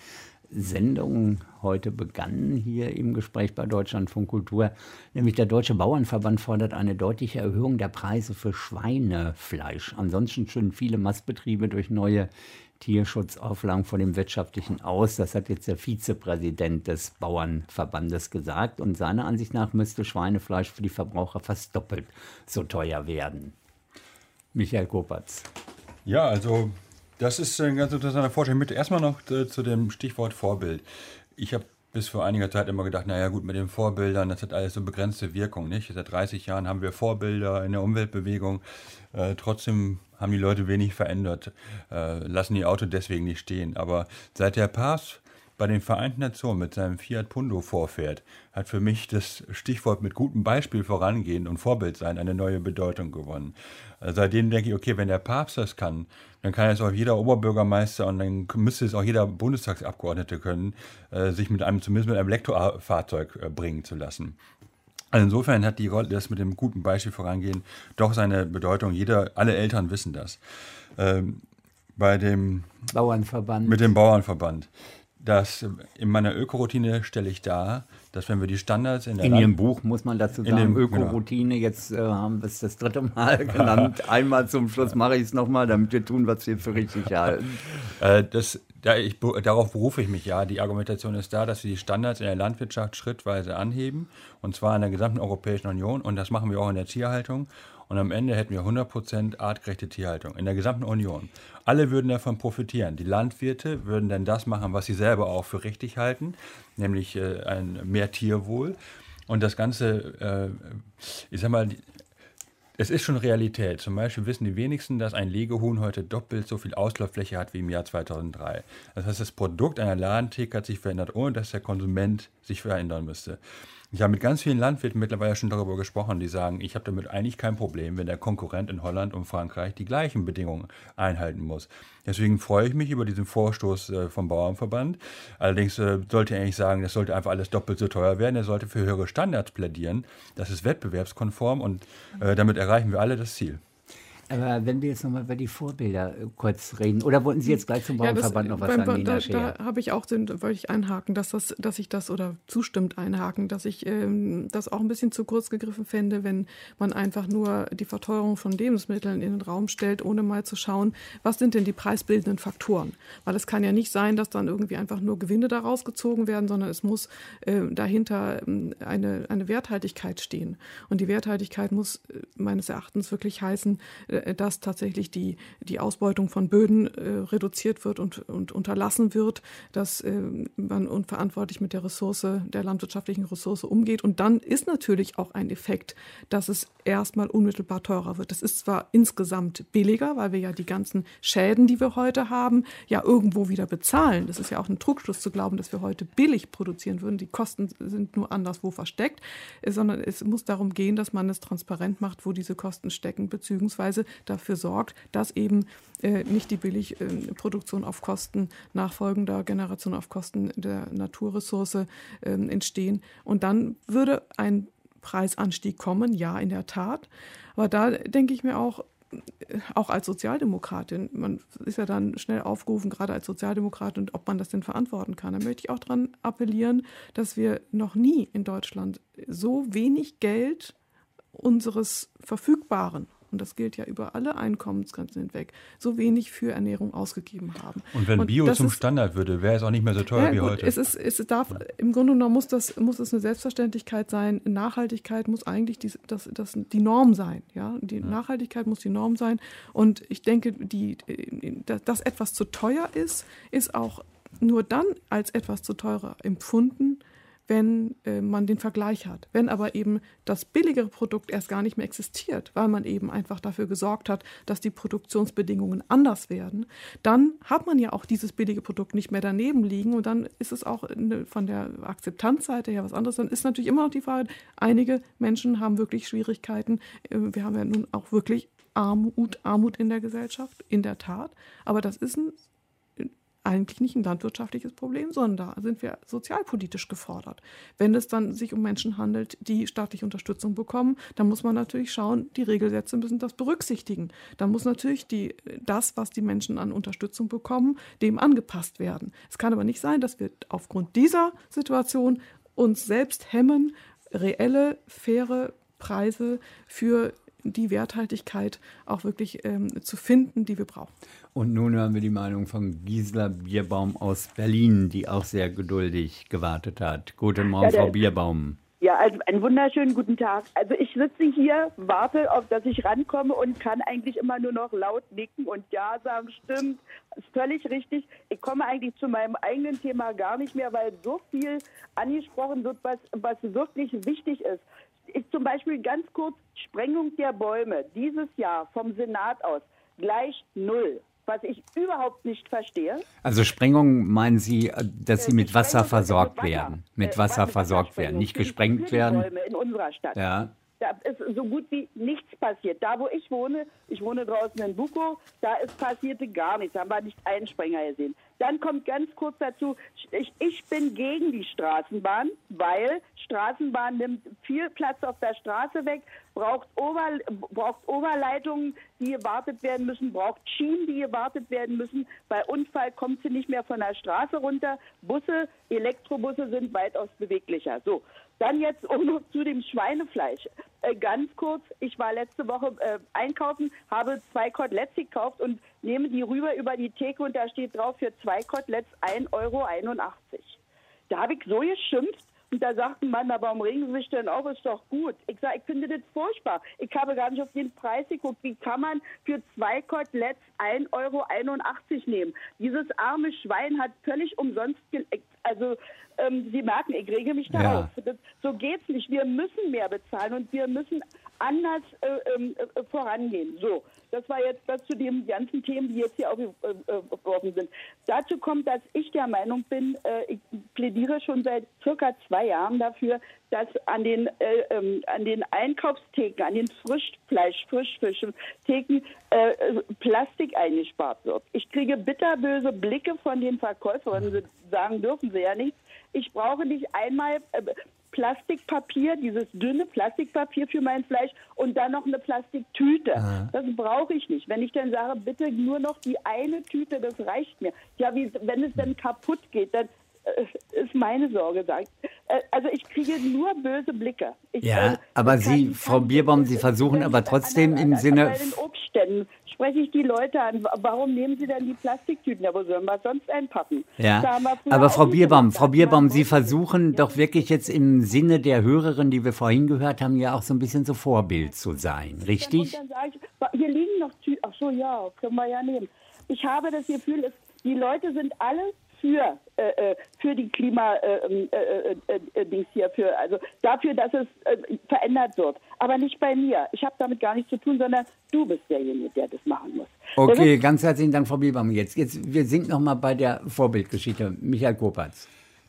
Sendung heute begann hier im Gespräch bei Deutschlandfunk Kultur. Nämlich der Deutsche Bauernverband fordert eine deutliche Erhöhung der Preise für Schweinefleisch. Ansonsten schütten viele Mastbetriebe durch neue Tierschutzauflagen vor dem Wirtschaftlichen aus. Das hat jetzt der Vizepräsident des Bauernverbandes gesagt. Und seiner Ansicht nach müsste Schweinefleisch für die Verbraucher fast doppelt so teuer werden. Michael Kopatz. Ja, also das ist ein ganz interessanter Vorschlag. Mit erstmal noch äh, zu dem Stichwort Vorbild. Ich habe bis vor einiger Zeit immer gedacht, naja gut, mit den Vorbildern, das hat alles so begrenzte Wirkung, nicht? Seit dreißig Jahren haben wir Vorbilder in der Umweltbewegung, äh, trotzdem haben die Leute wenig verändert, äh, lassen die Autos deswegen nicht stehen. Aber seit der Papst bei den Vereinten Nationen mit seinem Fiat Punto vorfährt, hat für mich das Stichwort mit gutem Beispiel vorangehen und Vorbild sein eine neue Bedeutung gewonnen. Also seitdem denke ich, okay, wenn der Papst das kann, dann kann es auch jeder Oberbürgermeister und dann müsste es auch jeder Bundestagsabgeordnete können, äh, sich mit einem, zumindest mit einem Elektrofahrzeug äh, bringen zu lassen. Also insofern hat die Rolle, das mit dem guten Beispiel vorangehen, doch seine Bedeutung. Jeder, alle Eltern wissen das. Ähm, bei dem Bauernverband. Mit dem Bauernverband. Das, in meiner Ökoroutine stelle ich dar, dass wenn wir die Standards in der In Land- Ihrem Buch muss man dazu sagen, dem- Ökoroutine, jetzt äh, haben wir es das dritte Mal genannt. Einmal zum Schluss mache ich es nochmal, damit wir tun, was wir für richtig halten. Äh, das, da ich, darauf berufe ich mich ja. Die Argumentation ist da, dass wir die Standards in der Landwirtschaft schrittweise anheben, und zwar in der gesamten Europäischen Union, und das machen wir auch in der Tierhaltung. Und am Ende hätten wir hundert Prozent artgerechte Tierhaltung in der gesamten Union. Alle würden davon profitieren. Die Landwirte würden dann das machen, was sie selber auch für richtig halten, nämlich äh, ein mehr Tierwohl. Und das Ganze, äh, ich sag mal, es ist schon Realität. Zum Beispiel wissen die wenigsten, dass ein Legehuhn heute doppelt so viel Auslauffläche hat wie im Jahr zweitausenddrei. Das heißt, das Produkt einer Ladentheke hat sich verändert, ohne dass der Konsument sich verändern müsste. Ich habe mit ganz vielen Landwirten mittlerweile schon darüber gesprochen, die sagen, ich habe damit eigentlich kein Problem, wenn der Konkurrent in Holland und Frankreich die gleichen Bedingungen einhalten muss. Deswegen freue ich mich über diesen Vorstoß äh, vom Bauernverband. Allerdings äh, sollte er eigentlich sagen, das sollte einfach alles doppelt so teuer werden. Er sollte für höhere Standards plädieren. Das ist wettbewerbskonform und äh, damit erreichen wir alle das Ziel. Aber wenn wir jetzt nochmal über die Vorbilder äh, kurz reden, oder wollten Sie jetzt gleich zum Bauernverband ja, noch was beim, sagen, Nina Da, Scheer? da habe ich auch, den, wollte ich einhaken, dass, das, dass ich das, oder zustimmt einhaken, dass ich ähm, das auch ein bisschen zu kurz gegriffen fände, wenn man einfach nur die Verteuerung von Lebensmitteln in den Raum stellt, ohne mal zu schauen, was sind denn die preisbildenden Faktoren? Weil es kann ja nicht sein, dass dann irgendwie einfach nur Gewinne daraus gezogen werden, sondern es muss äh, dahinter äh, eine, eine Werthaltigkeit stehen. Und die Werthaltigkeit muss äh, meines Erachtens wirklich heißen, äh, dass tatsächlich die, die Ausbeutung von Böden äh, reduziert wird und, und unterlassen wird, dass äh, man unverantwortlich mit der Ressource, der landwirtschaftlichen Ressource umgeht. Und dann ist natürlich auch ein Effekt, dass es erstmal unmittelbar teurer wird. Das ist zwar insgesamt billiger, weil wir ja die ganzen Schäden, die wir heute haben, ja irgendwo wieder bezahlen. Das ist ja auch ein Trugschluss zu glauben, dass wir heute billig produzieren würden. Die Kosten sind nur anderswo versteckt, äh, sondern es muss darum gehen, dass man es transparent macht, wo diese Kosten stecken, beziehungsweise dafür sorgt, dass eben äh, nicht die Billigproduktion äh, auf Kosten nachfolgender Generationen, auf Kosten der Naturressource äh, entstehen. Und dann würde ein Preisanstieg kommen, ja, in der Tat. Aber da denke ich mir auch, auch als Sozialdemokratin, man ist ja dann schnell aufgerufen, gerade als Sozialdemokratin, ob man das denn verantworten kann. Da möchte ich auch daran appellieren, dass wir noch nie in Deutschland so wenig Geld unseres Verfügbaren, und das gilt ja über alle Einkommensgrenzen hinweg, so wenig für Ernährung ausgegeben haben. Und wenn und Bio zum ist, Standard würde, wäre es auch nicht mehr so teuer ja, wie gut, heute. Es ist, es darf, im Grunde genommen muss, das, muss es eine Selbstverständlichkeit sein. Nachhaltigkeit muss eigentlich die, das, das, die Norm sein. Ja? Die ja. Nachhaltigkeit muss die Norm sein. Und ich denke, die, dass etwas zu teuer ist, ist auch nur dann als etwas zu teurer empfunden, wenn äh, man den Vergleich hat. Wenn aber eben das billigere Produkt erst gar nicht mehr existiert, weil man eben einfach dafür gesorgt hat, dass die Produktionsbedingungen anders werden, dann hat man ja auch dieses billige Produkt nicht mehr daneben liegen und dann ist es auch eine, von der Akzeptanzseite her was anderes. Dann ist natürlich immer noch die Frage, einige Menschen haben wirklich Schwierigkeiten. Wir haben ja nun auch wirklich Armut, Armut in der Gesellschaft, in der Tat. Aber das ist ein eigentlich nicht ein landwirtschaftliches Problem, sondern da sind wir sozialpolitisch gefordert. Wenn es dann sich um Menschen handelt, die staatliche Unterstützung bekommen, dann muss man natürlich schauen, die Regelsätze müssen das berücksichtigen. Dann muss natürlich die, das, was die Menschen an Unterstützung bekommen, dem angepasst werden. Es kann aber nicht sein, dass wir aufgrund dieser Situation uns selbst hemmen, reelle, faire Preise für die Werthaltigkeit auch wirklich ähm, zu finden, die wir brauchen. Und nun hören wir die Meinung von Gisela Bierbaum aus Berlin, die auch sehr geduldig gewartet hat. Guten Morgen, ja, Frau Bierbaum. Ja, also einen wunderschönen guten Tag. Also ich sitze hier, warte, auf dass ich rankomme und kann eigentlich immer nur noch laut nicken und ja sagen, stimmt, ist völlig richtig. Ich komme eigentlich zu meinem eigenen Thema gar nicht mehr, weil so viel angesprochen wird, was, was wirklich wichtig ist. Ich zum Beispiel ganz kurz Sprengung der Bäume dieses Jahr vom Senat aus gleich null. Was ich überhaupt nicht verstehe. Also Sprengung meinen Sie, dass sie mit Wasser versorgt werden? Mit Wasser versorgt werden, nicht gesprengt werden? In unserer Stadt. Ja. Da ist so gut wie nichts passiert. Da, wo ich wohne, ich wohne draußen in Bukow, da ist passierte gar nichts. Da haben wir nicht einen Sprenger gesehen. Dann kommt ganz kurz dazu, ich, ich bin gegen die Straßenbahn, weil Straßenbahn nimmt viel Platz auf der Straße weg, braucht, Ober, braucht Oberleitungen, die gewartet werden müssen, braucht Schienen, die gewartet werden müssen. Bei Unfall kommt sie nicht mehr von der Straße runter. Busse, Elektrobusse sind weitaus beweglicher. So, dann jetzt auch noch zu dem Schweinefleisch. Äh, ganz kurz, ich war letzte Woche äh, einkaufen, habe zwei Koteletts gekauft und nehme die rüber über die Theke und da steht drauf für zwei Koteletts ein Euro einundachtzig. Da habe ich so geschimpft und da sagt ein Mann, na, warum regen Sie sich denn auf, ist doch gut. Ich sage, ich finde das furchtbar. Ich habe gar nicht auf den Preis geguckt. Wie kann man für zwei Koteletts ein Euro einundachtzig nehmen? Dieses arme Schwein hat völlig umsonst, ge- also ähm, Sie merken, ich rege mich da Ja. auf. Das, so geht's nicht. Wir müssen mehr bezahlen und wir müssen anders äh, ähm, äh, vorangehen. So, das war jetzt das zu den ganzen Themen, die jetzt hier aufgeworfen sind. Dazu kommt, dass ich der Meinung bin, äh, ich plädiere schon seit circa zwei Jahren dafür, dass an den, äh, ähm, an den Einkaufstheken, an den Frischfleisch, Frischfischtheken äh, Plastik eingespart wird. Ich kriege bitterböse Blicke von den Verkäuferinnen, sie sagen, dürfen sie ja nichts. Ich brauche nicht einmal äh, Plastikpapier, dieses dünne Plastikpapier für mein Fleisch und dann noch eine Plastiktüte. Aha. Das brauche ich nicht. Wenn ich dann sage, bitte nur noch die eine Tüte, das reicht mir. Ja, wie, wenn es dann kaputt geht, dann äh, ist meine Sorge, sagt. Äh, also ich kriege nur böse Blicke. Ich, Ja, äh, aber ich kann- Sie, ich Frau kann- Bierbaum, Sie versuchen wenn aber ich trotzdem an- im an- Sinne... Bei den Obstständen spreche ich die Leute an, warum nehmen sie denn die Plastiktüten? Ja, wo sollen wir sonst einpacken? Da Ja, haben wir früher aber auch Frau nicht Bierbaum, gemacht. Frau Da Bierbaum, haben Sie wir- versuchen doch wirklich jetzt im Sinne der Hörerin, die wir vorhin gehört haben, ja auch so ein bisschen so Vorbild zu sein, richtig? Und dann sage ich, hier liegen noch Tüten. Ach so, ja, können wir ja nehmen. Ich habe das Gefühl, es, die Leute sind alle für, äh, für die Klima, äh, äh, äh, äh, Dings hier, für, also dafür, dass es äh, verändert wird. Aber nicht bei mir. Ich habe damit gar nichts zu tun, sondern du bist derjenige, der das machen muss. Okay, ganz herzlichen Dank, Frau Bierbaum. Jetzt, jetzt wir sind noch mal bei der Vorbildgeschichte. Michael Kopatz.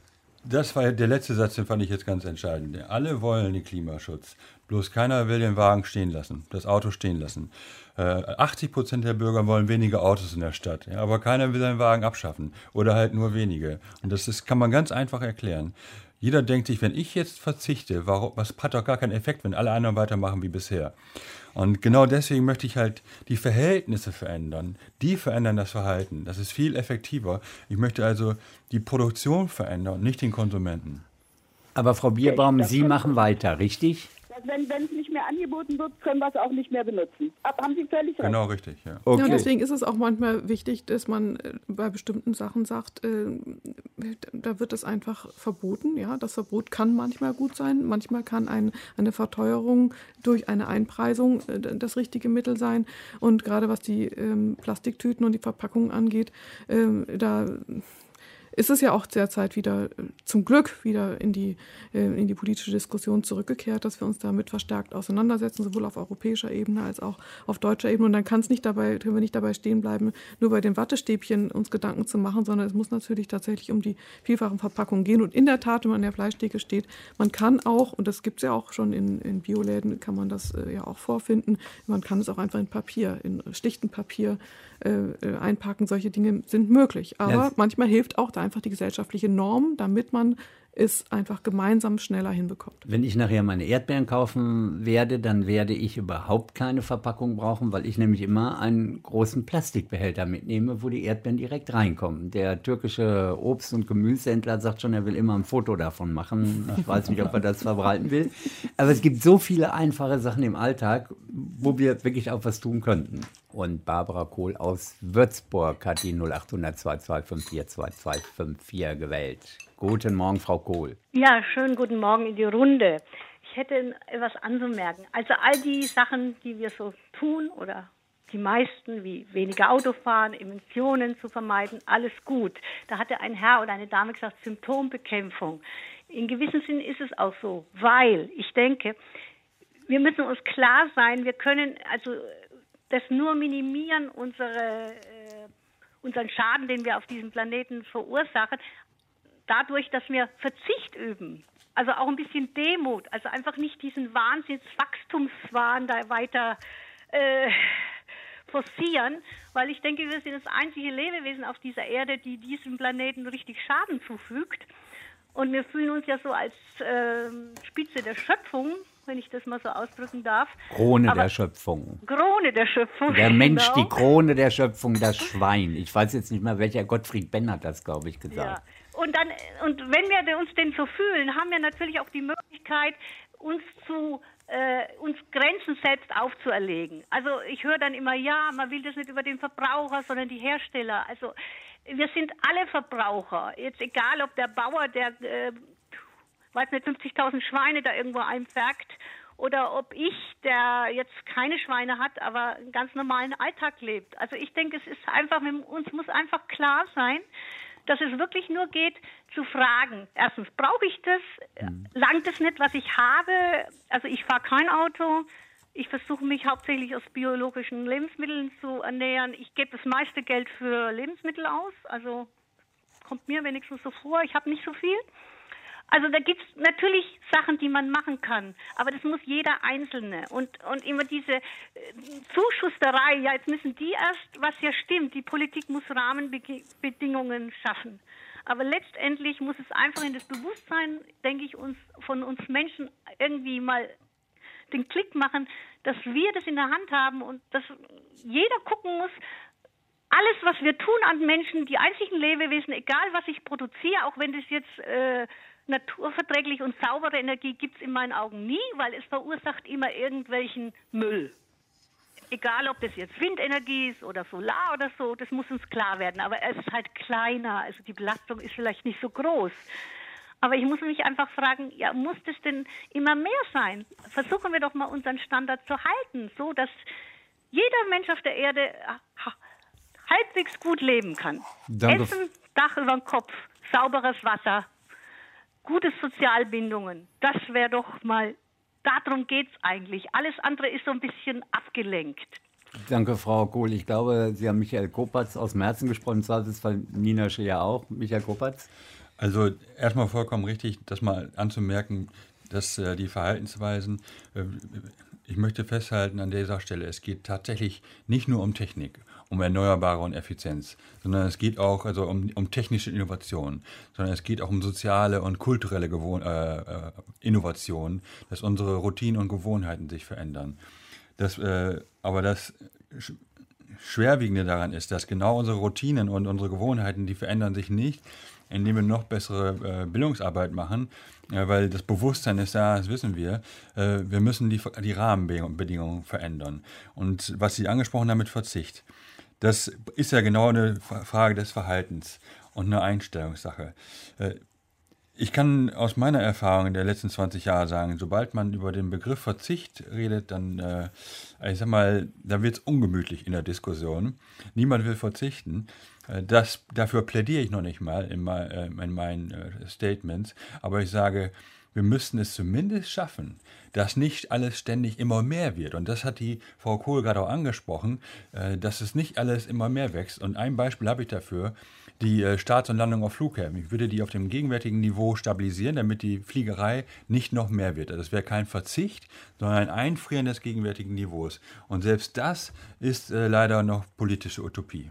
Das war der letzte Satz, den fand ich jetzt ganz entscheidend. Alle wollen den Klimaschutz. Bloß keiner will den Wagen stehen lassen, das Auto stehen lassen. Äh, achtzig Prozent der Bürger wollen weniger Autos in der Stadt, ja, aber keiner will seinen Wagen abschaffen oder halt nur wenige. Und das ist, kann man ganz einfach erklären. Jeder denkt sich, wenn ich jetzt verzichte, warum, was hat doch gar keinen Effekt, wenn alle anderen weitermachen wie bisher. Und genau deswegen möchte ich halt die Verhältnisse verändern. Die verändern das Verhalten. Das ist viel effektiver. Ich möchte also die Produktion verändern und nicht den Konsumenten. Aber Frau Bierbaum, Sie machen weiter, richtig? Wenn wenn es nicht mehr angeboten wird, können wir es auch nicht mehr benutzen. Ab, haben Sie völlig recht. Genau, richtig, ja. Ja, Okay. und deswegen ist es auch manchmal wichtig, dass man äh, bei bestimmten Sachen sagt, äh, da wird es einfach verboten. Ja, das Verbot kann manchmal gut sein. Manchmal kann ein, eine Verteuerung durch eine Einpreisung äh, das richtige Mittel sein. Und gerade was die ähm, Plastiktüten und die Verpackungen angeht, ähm, da ist es ja auch derzeit wieder, äh, zum Glück, wieder in die, äh, in die politische Diskussion zurückgekehrt, dass wir uns damit verstärkt auseinandersetzen, sowohl auf europäischer Ebene als auch auf deutscher Ebene. Und dann kann es nicht dabei, können wir nicht dabei stehen bleiben, nur bei den Wattestäbchen uns Gedanken zu machen, sondern es muss natürlich tatsächlich um die vielfachen Verpackungen gehen. Und in der Tat, wenn man an der Fleischtheke steht, man kann auch, und das gibt es ja auch schon in, in Bioläden, kann man das äh, ja auch vorfinden, man kann es auch einfach in Papier, in schlichten Papier äh, einpacken. Solche Dinge sind möglich. Aber Ja. manchmal hilft auch da einfach die gesellschaftliche Norm, damit man es einfach gemeinsam schneller hinbekommt. Wenn ich nachher meine Erdbeeren kaufen werde, dann werde ich überhaupt keine Verpackung brauchen, weil ich nämlich immer einen großen Plastikbehälter mitnehme, wo die Erdbeeren direkt reinkommen. Der türkische Obst- und Gemüsehändler sagt schon, er will immer ein Foto davon machen. Ich weiß nicht, ob er das verbreiten will. Aber es gibt so viele einfache Sachen im Alltag, wo wir wirklich auch was tun könnten. Und Barbara Kohl aus Würzburg hat die null achthundert zwei zwei fünf vier zwei zwei fünf vier gewählt. Guten Morgen, Frau Kohl. Ja, schönen guten Morgen in die Runde. Ich hätte etwas anzumerken. Also all die Sachen, die wir so tun oder die meisten, wie weniger Autofahren, Emissionen zu vermeiden, alles gut. Da hatte ein Herr oder eine Dame gesagt, Symptombekämpfung. In gewissem Sinn ist es auch so, weil ich denke, wir müssen uns klar sein, wir können also das nur minimieren, unsere, äh, unseren Schaden, den wir auf diesem Planeten verursachen, dadurch, dass wir Verzicht üben. Also auch ein bisschen Demut, also einfach nicht diesen Wahnsinnswachstumswahn da weiter äh, forcieren, weil ich denke, wir sind das einzige Lebewesen auf dieser Erde, die diesem Planeten richtig Schaden zufügt. Und wir fühlen uns ja so als äh, Spitze der Schöpfung, wenn ich das mal so ausdrücken darf. Krone Aber der Schöpfung. Krone der Schöpfung. Der Mensch, genau. die Krone der Schöpfung, das Schwein. Ich weiß jetzt nicht mehr, welcher Gottfried Benn hat das, glaube ich, gesagt. Ja. Und, dann, und wenn wir uns denn so fühlen, haben wir natürlich auch die Möglichkeit, uns zu äh, uns Grenzen selbst aufzuerlegen. Also ich höre dann immer, ja, man will das nicht über den Verbraucher, sondern die Hersteller. Also wir sind alle Verbraucher. Jetzt egal, ob der Bauer, der, äh, weiß nicht, fünfzigtausend Schweine da irgendwo einpfercht, oder ob ich, der jetzt keine Schweine hat, aber einen ganz normalen Alltag lebt. Also ich denke, es ist einfach, uns muss einfach klar sein, dass es wirklich nur geht, zu fragen. Erstens, brauche ich das? Mhm. Langt es nicht, was ich habe? Also ich fahre kein Auto. Ich versuche mich hauptsächlich aus biologischen Lebensmitteln zu ernähren. Ich gebe das meiste Geld für Lebensmittel aus. Also kommt mir wenigstens so vor. Ich habe nicht so viel. Also da gibt es natürlich Sachen, die man machen kann, aber das muss jeder Einzelne. Und, und immer diese äh, Zuschusterei, ja, jetzt müssen die erst, was ja stimmt, die Politik muss Rahmenbedingungen schaffen. Aber letztendlich muss es einfach in das Bewusstsein, denke ich, uns von uns Menschen irgendwie mal den Klick machen, dass wir das in der Hand haben und dass jeder gucken muss, alles, was wir tun an Menschen, die einzigen Lebewesen, egal was ich produziere, auch wenn das jetzt äh, naturverträglich und saubere Energie gibt es in meinen Augen nie, weil es verursacht immer irgendwelchen Müll. Egal, ob das jetzt Windenergie ist oder Solar oder so, das muss uns klar werden. Aber es ist halt kleiner, also die Belastung ist vielleicht nicht so groß. Aber ich muss mich einfach fragen, ja, muss das denn immer mehr sein? Versuchen wir doch mal unseren Standard zu halten, so dass jeder Mensch auf der Erde halbwegs gut leben kann. Danke. Essen, Dach über dem Kopf, sauberes Wasser, gute Sozialbindungen, das wäre doch mal, darum geht es eigentlich. Alles andere ist so ein bisschen abgelenkt. Danke, Frau Kohl. Ich glaube, Sie haben Michael Kopatz aus dem Herzen gesprochen, zwar ist es von Nina Scheer auch. Michael Kopatz? Also erstmal vollkommen richtig, das mal anzumerken, dass äh, die Verhaltensweisen, äh, ich möchte festhalten an dieser Stelle, es geht tatsächlich nicht nur um Technik, um Erneuerbare und Effizienz, sondern es geht auch also um, um technische Innovation, sondern es geht auch um soziale und kulturelle Gewohn- äh, äh, Innovationen, dass unsere Routinen und Gewohnheiten sich verändern. Das, äh, aber das Sch- Schwerwiegende daran ist, dass genau unsere Routinen und unsere Gewohnheiten, die verändern sich nicht, indem wir noch bessere äh, Bildungsarbeit machen, äh, weil das Bewusstsein ist da, das wissen wir. Äh, wir müssen die, die Rahmenbedingungen verändern. Und was Sie angesprochen haben mit Verzicht, das ist ja genau eine Frage des Verhaltens und eine Einstellungssache. Äh, ich kann aus meiner Erfahrung der letzten zwanzig Jahre sagen, sobald man über den Begriff Verzicht redet, dann, äh, ich sag mal, da wird es ungemütlich in der Diskussion. Niemand will verzichten. Das, dafür plädiere ich noch nicht mal in, äh, in meinen äh, Statements, aber ich sage, wir müssten es zumindest schaffen, dass nicht alles ständig immer mehr wird. Und das hat die Frau Kohl gerade auch angesprochen, äh, dass es nicht alles immer mehr wächst. Und ein Beispiel habe ich dafür, die äh, Starts und Landung auf Flughäfen. Ich würde die auf dem gegenwärtigen Niveau stabilisieren, damit die Fliegerei nicht noch mehr wird. Also es wäre kein Verzicht, sondern ein Einfrieren des gegenwärtigen Niveaus. Und selbst das ist äh, leider noch politische Utopie.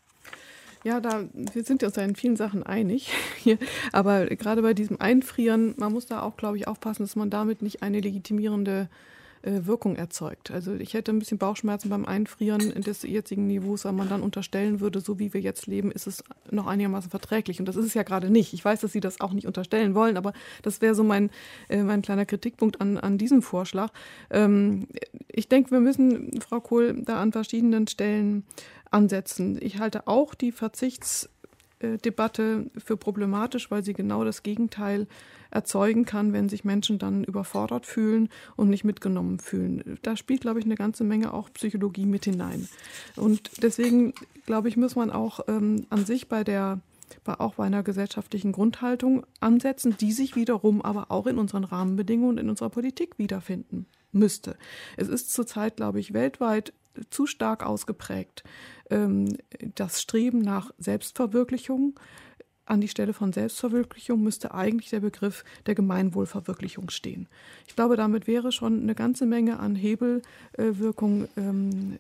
Ja, da, wir sind uns ja in vielen Sachen einig. Hier. Aber gerade bei diesem Einfrieren, man muss da auch, glaube ich, aufpassen, dass man damit nicht eine legitimierende äh, Wirkung erzeugt. Also ich hätte ein bisschen Bauchschmerzen beim Einfrieren des jetzigen Niveaus, weil man dann unterstellen würde, so wie wir jetzt leben, ist es noch einigermaßen verträglich. Und das ist es ja gerade nicht. Ich weiß, dass Sie das auch nicht unterstellen wollen, aber das wäre so mein, äh, mein kleiner Kritikpunkt an, an diesem Vorschlag. Ähm, ich denke, wir müssen, Frau Kohl, da an verschiedenen Stellen ansetzen. Ich halte auch die Verzichtsdebatte für problematisch, weil sie genau das Gegenteil erzeugen kann, wenn sich Menschen dann überfordert fühlen und nicht mitgenommen fühlen. Da spielt, glaube ich, eine ganze Menge auch Psychologie mit hinein. Und deswegen, glaube ich, muss man auch ähm, an sich bei der bei, auch bei einer gesellschaftlichen Grundhaltung ansetzen, die sich wiederum aber auch in unseren Rahmenbedingungen und in unserer Politik wiederfinden müsste. Es ist zurzeit, glaube ich, weltweit zu stark ausgeprägt, ähm, das Streben nach Selbstverwirklichung. An die Stelle von Selbstverwirklichung müsste eigentlich der Begriff der Gemeinwohlverwirklichung stehen. Ich glaube, damit wäre schon eine ganze Menge an Hebelwirkung ähm,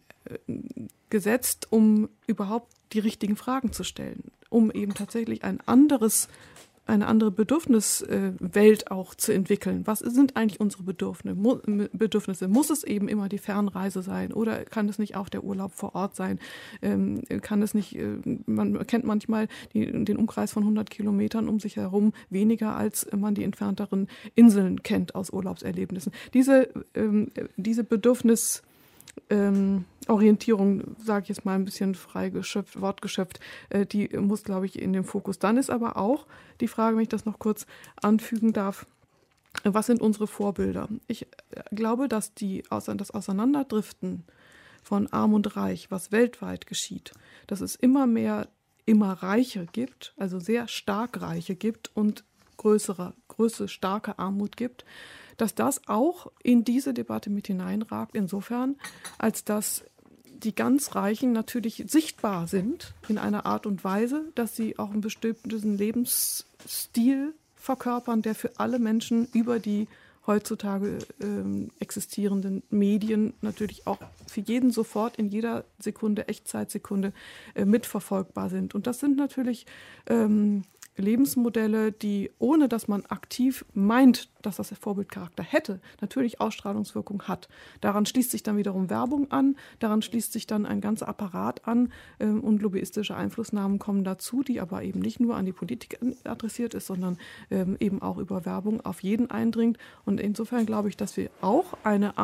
gesetzt, um überhaupt die richtigen Fragen zu stellen, um eben tatsächlich ein anderes, eine andere Bedürfniswelt auch zu entwickeln. Was sind eigentlich unsere Bedürfnisse? Muss es eben immer die Fernreise sein oder kann es nicht auch der Urlaub vor Ort sein? Ähm, kann es nicht, man kennt manchmal die, den Umkreis von hundert Kilometern um sich herum weniger, als man die entfernteren Inseln kennt aus Urlaubserlebnissen. Diese, ähm, diese Bedürfnis Ähm, Orientierung, sage ich jetzt mal ein bisschen frei geschöpft, wortgeschöpft, äh, die muss, glaube ich, in den Fokus. Dann ist aber auch die Frage, wenn ich das noch kurz anfügen darf, was sind unsere Vorbilder? Ich glaube, dass die, das Auseinanderdriften von Arm und Reich, was weltweit geschieht, dass es immer mehr, immer Reiche gibt, also sehr stark Reiche gibt und größere, größere, starke Armut gibt, dass das auch in diese Debatte mit hineinragt, insofern, als dass die ganz Reichen natürlich sichtbar sind in einer Art und Weise, dass sie auch einen bestimmten Lebensstil verkörpern, der für alle Menschen über die heutzutage ähm, existierenden Medien natürlich auch für jeden sofort in jeder Sekunde, Echtzeitsekunde äh, mitverfolgbar sind. Und das sind natürlich ähm, Lebensmodelle, die, ohne dass man aktiv meint, dass das Vorbildcharakter hätte, natürlich Ausstrahlungswirkung hat. Daran schließt sich dann wiederum Werbung an, daran schließt sich dann ein ganzer Apparat an äh, und lobbyistische Einflussnahmen kommen dazu, die aber eben nicht nur an die Politik adressiert ist, sondern ähm, eben auch über Werbung auf jeden eindringt. Und insofern glaube ich, dass wir auch eine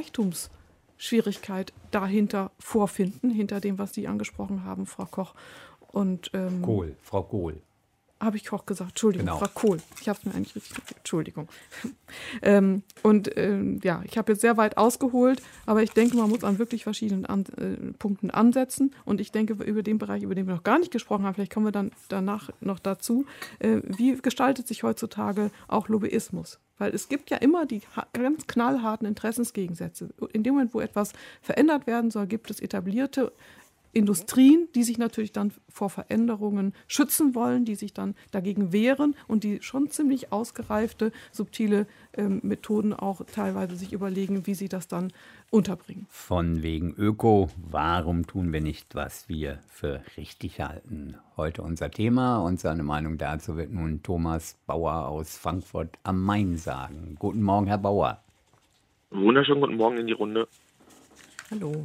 Armut-Reichtums-Schwierigkeit dahinter vorfinden, hinter dem, was Sie angesprochen haben, Frau Koch. Und, ähm, Kohl, Frau Kohl. Habe ich Koch gesagt, Entschuldigung, genau. Frau Kohl. Ich habe es mir eigentlich richtig gesagt, Entschuldigung. ähm, und ähm, ja, ich habe jetzt sehr weit ausgeholt, aber ich denke, man muss an wirklich verschiedenen an, äh, Punkten ansetzen. Und ich denke, über den Bereich, über den wir noch gar nicht gesprochen haben, vielleicht kommen wir dann danach noch dazu, äh, wie gestaltet sich heutzutage auch Lobbyismus? Weil es gibt ja immer die ganz knallharten Interessensgegensätze. In dem Moment, wo etwas verändert werden soll, gibt es etablierte Industrien, die sich natürlich dann vor Veränderungen schützen wollen, die sich dann dagegen wehren und die schon ziemlich ausgereifte, subtile ähm, Methoden auch teilweise sich überlegen, wie sie das dann unterbringen. Von wegen Öko, warum tun wir nicht, was wir für richtig halten? Heute unser Thema und seine Meinung dazu wird nun Thomas Bauer aus Frankfurt am Main sagen. Guten Morgen, Herr Bauer. Wunderschönen guten Morgen in die Runde. Hallo.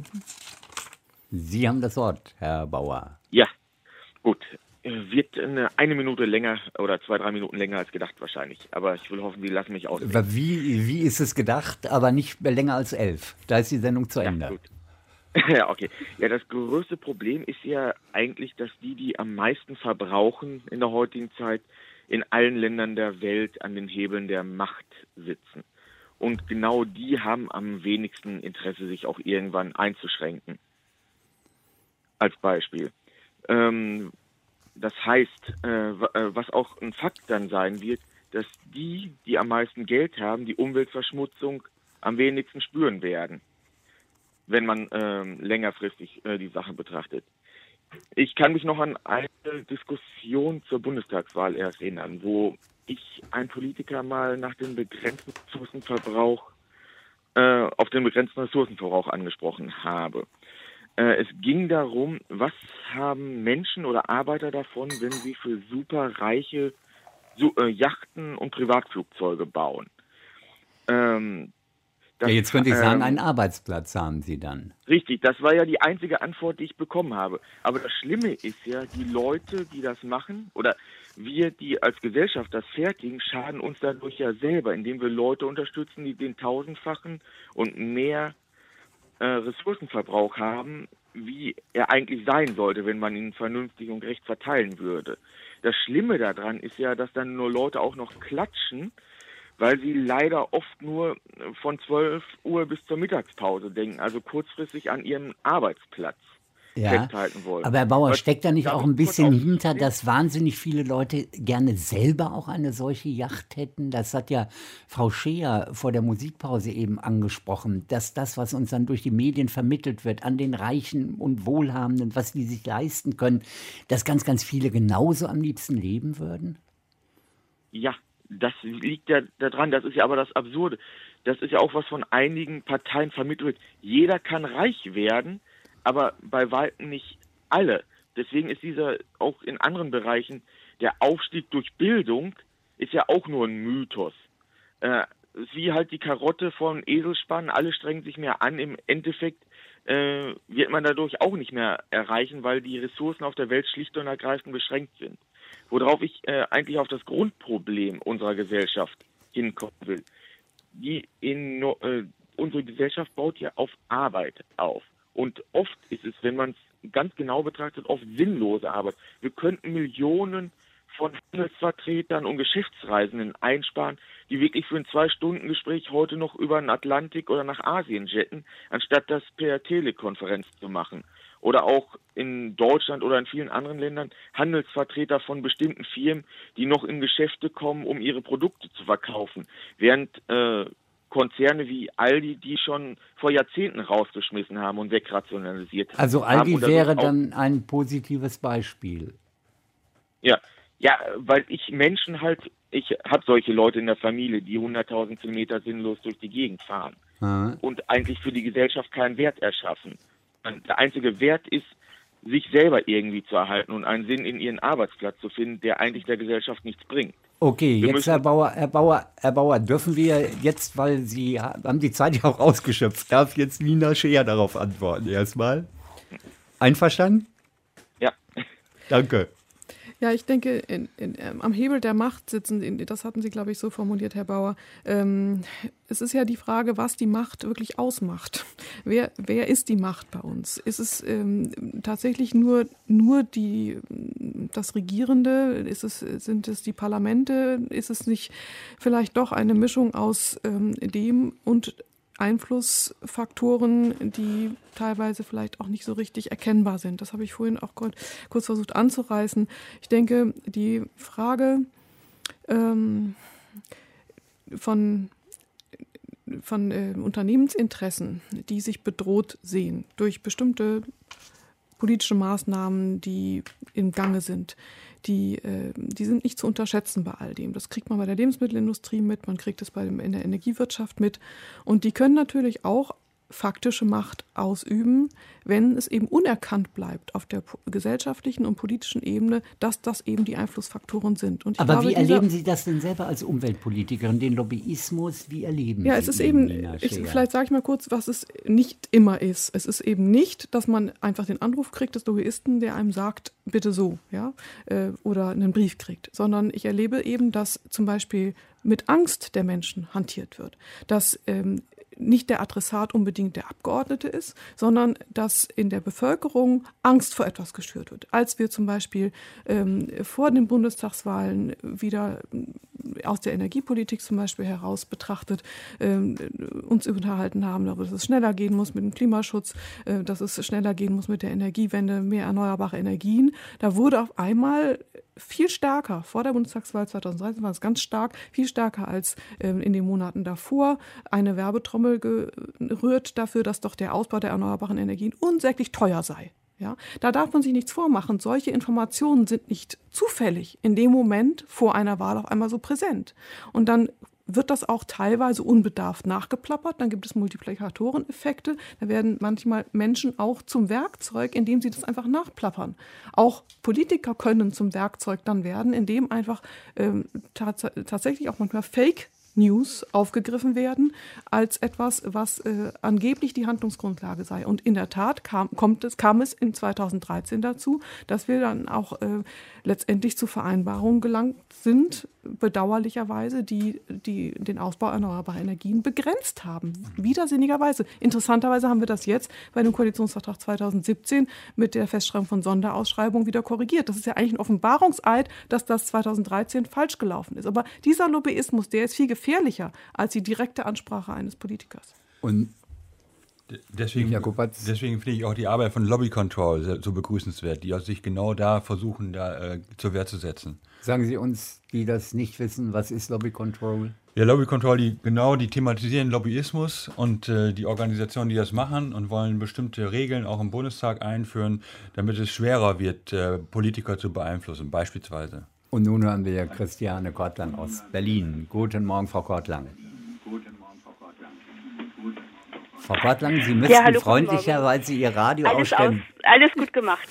Sie haben das Wort, Herr Bauer. Ja, gut. Wird eine, eine Minute länger oder zwei, drei Minuten länger als gedacht wahrscheinlich. Aber ich will hoffen, Sie lassen mich aus. Wie, wie ist es gedacht, aber nicht länger als elf? Da ist die Sendung zu Ende. Ja, gut. Ja, okay. Ja, das größte Problem ist ja eigentlich, dass die, die am meisten verbrauchen in der heutigen Zeit, in allen Ländern der Welt an den Hebeln der Macht sitzen. Und genau die haben am wenigsten Interesse, sich auch irgendwann einzuschränken. Als Beispiel. Ähm, das heißt, äh, was auch ein Fakt dann sein wird, dass die, die am meisten Geld haben, die Umweltverschmutzung am wenigsten spüren werden, wenn man ähm, längerfristig äh, die Sache betrachtet. Ich kann mich noch an eine Diskussion zur Bundestagswahl erinnern, wo ich einen Politiker mal nach dem begrenzten Ressourcenverbrauch, äh, auf den begrenzten Ressourcenverbrauch angesprochen habe. Es ging darum, was haben Menschen oder Arbeiter davon, wenn sie für superreiche so, äh, Yachten und Privatflugzeuge bauen. Ähm, Das, ja, jetzt könnte ich sagen, ähm, einen Arbeitsplatz haben Sie dann. Richtig, das war ja die einzige Antwort, die ich bekommen habe. Aber das Schlimme ist ja, die Leute, die das machen, oder wir, die als Gesellschaft das fertigen, schaden uns dadurch ja selber, indem wir Leute unterstützen, die den tausendfachen und mehr äh, Ressourcenverbrauch haben, wie er eigentlich sein sollte, wenn man ihn vernünftig und gerecht verteilen würde. Das Schlimme daran ist ja, dass dann nur Leute auch noch klatschen, weil sie leider oft nur von zwölf Uhr bis zur Mittagspause denken, also kurzfristig an ihrem Arbeitsplatz Ja, festhalten wollen. aber Herr Bauer, Was steckt da nicht auch damit ein bisschen kurz hinter, aufzustehen? dass wahnsinnig viele Leute gerne selber auch eine solche Yacht hätten? Das hat ja Frau Scheer vor der Musikpause eben angesprochen, dass das, was uns dann durch die Medien vermittelt wird, an den Reichen und Wohlhabenden, was die sich leisten können, dass ganz, ganz viele genauso am liebsten leben würden? Ja, das liegt ja daran, das ist ja aber das Absurde. Das ist ja auch was von einigen Parteien vermittelt wird. Jeder kann reich werden, aber bei weitem nicht alle. Deswegen ist dieser auch in anderen Bereichen, der Aufstieg durch Bildung ist ja auch nur ein Mythos. Äh, wie halt die Karotte vom Eselspann, alle strengen sich mehr an, im Endeffekt äh, wird man dadurch auch nicht mehr erreichen, weil die Ressourcen auf der Welt schlicht und ergreifend beschränkt sind. Worauf ich äh, eigentlich auf das Grundproblem unserer Gesellschaft hinkommen will. Die in, äh, unsere Gesellschaft baut ja auf Arbeit auf. Und oft ist es, wenn man es ganz genau betrachtet, oft sinnlose Arbeit. Wir könnten Millionen von Handelsvertretern und Geschäftsreisenden einsparen, die wirklich für ein Zwei-Stunden-Gespräch heute noch über den Atlantik oder nach Asien jetten, anstatt das per Telekonferenz zu machen. Oder auch in Deutschland oder in vielen anderen Ländern Handelsvertreter von bestimmten Firmen, die noch in Geschäfte kommen, um ihre Produkte zu verkaufen. Während äh, Konzerne wie Aldi, die schon vor Jahrzehnten rausgeschmissen haben und wegrationalisiert haben. Also Aldi Und das wäre ist auch- dann ein positives Beispiel. Ja, ja, weil ich Menschen halt, ich habe solche Leute in der Familie, die hunderttausend Kilometer sinnlos durch die Gegend fahren Ah. und eigentlich für die Gesellschaft keinen Wert erschaffen. Der einzige Wert ist, sich selber irgendwie zu erhalten und einen Sinn in ihren Arbeitsplatz zu finden, der eigentlich der Gesellschaft nichts bringt. Okay, Wir jetzt müssen- Herr Bauer, Herr Bauer, Herr Bauer, dürfen wir jetzt, weil Sie ha- haben die Zeit ja auch ausgeschöpft, darf jetzt Nina Scheer darauf antworten erstmal? Einverstanden? Ja. Danke. Ja, ich denke, in, in, ähm, am Hebel der Macht sitzen, in, das hatten Sie, glaube ich, so formuliert, Herr Bauer. Ähm, es ist ja die Frage, was die Macht wirklich ausmacht. Wer, wer ist die Macht bei uns? Ist es ähm, tatsächlich nur, nur die, das Regierende? Ist es, sind es die Parlamente? Ist es nicht vielleicht doch eine Mischung aus ähm, dem und Einflussfaktoren, die teilweise vielleicht auch nicht so richtig erkennbar sind. Das habe ich vorhin auch kurz versucht anzureißen. Ich denke, die Frage ähm, von, von äh, Unternehmensinteressen, die sich bedroht sehen durch bestimmte politische Maßnahmen, die im Gange sind, die, äh, die sind nicht zu unterschätzen bei all dem. Das kriegt man bei der Lebensmittelindustrie mit, man kriegt es bei dem, in der Energiewirtschaft mit. Und die können natürlich auch faktische Macht ausüben, wenn es eben unerkannt bleibt auf der po- gesellschaftlichen und politischen Ebene, dass das eben die Einflussfaktoren sind. Und ich Aber glaube, wie dieser- erleben Sie das denn selber als Umweltpolitikerin, den Lobbyismus? Wie erleben Ja, Sie es ist ihn, eben, Nina ich, Scheer? vielleicht sage ich mal kurz, was es nicht immer ist. Es ist eben nicht, dass man einfach den Anruf kriegt des Lobbyisten, der einem sagt, bitte so, ja, äh, oder einen Brief kriegt, sondern ich erlebe eben, dass zum Beispiel mit Angst der Menschen hantiert wird, dass ähm, nicht der Adressat unbedingt der Abgeordnete ist, sondern dass in der Bevölkerung Angst vor etwas geschürt wird. Als wir zum Beispiel ähm, vor den Bundestagswahlen wieder aus der Energiepolitik zum Beispiel heraus betrachtet ähm, uns unterhalten haben darüber, dass es schneller gehen muss mit dem Klimaschutz, äh, dass es schneller gehen muss mit der Energiewende, mehr erneuerbare Energien. Da wurde auf einmal viel stärker, vor der Bundestagswahl zweitausenddreizehn war es ganz stark, viel stärker als ähm, in den Monaten davor, eine Werbetrommel gerührt dafür, dass doch der Ausbau der erneuerbaren Energien unsäglich teuer sei. Ja, da darf man sich nichts vormachen. Solche Informationen sind nicht zufällig in dem Moment vor einer Wahl auf einmal so präsent. Und dann wird das auch teilweise unbedarft nachgeplappert. Dann gibt es Multiplikatoreneffekte. Da werden manchmal Menschen auch zum Werkzeug, indem sie das einfach nachplappern. Auch Politiker können zum Werkzeug dann werden, indem einfach ähm, tats- tatsächlich auch manchmal Fake News aufgegriffen werden als etwas, was äh, angeblich die Handlungsgrundlage sei. Und in der Tat kam, kommt es, kam es in zweitausenddreizehn dazu, dass wir dann auch äh, letztendlich zu Vereinbarungen gelangt sind, bedauerlicherweise, die, die den Ausbau erneuerbarer Energien begrenzt haben. Widersinnigerweise. Interessanterweise haben wir das jetzt bei dem Koalitionsvertrag zweitausendsiebzehn mit der Festschreibung von Sonderausschreibungen wieder korrigiert. Das ist ja eigentlich ein Offenbarungseid, dass das zweitausenddreizehn falsch gelaufen ist. Aber dieser Lobbyismus, der ist viel gefährlicher als die direkte Ansprache eines Politikers. Und Deswegen, deswegen finde ich auch die Arbeit von Lobby Control so begrüßenswert, die sich genau da versuchen, da äh, zur Wehr zu setzen. Sagen Sie uns, die das nicht wissen, was ist Lobby Control? Ja, Lobby Control, die, genau, die thematisieren Lobbyismus und äh, die Organisationen, die das machen und wollen bestimmte Regeln auch im Bundestag einführen, damit es schwerer wird, äh, Politiker zu beeinflussen, beispielsweise. Und nun hören wir Christiane Kortlang aus Berlin. Guten Morgen, Frau Kortlang. Frau Kortlang, Sie müssten ja, hallo, freundlicher, weil Sie Ihr Radio alles ausstellen. Aus, alles gut gemacht.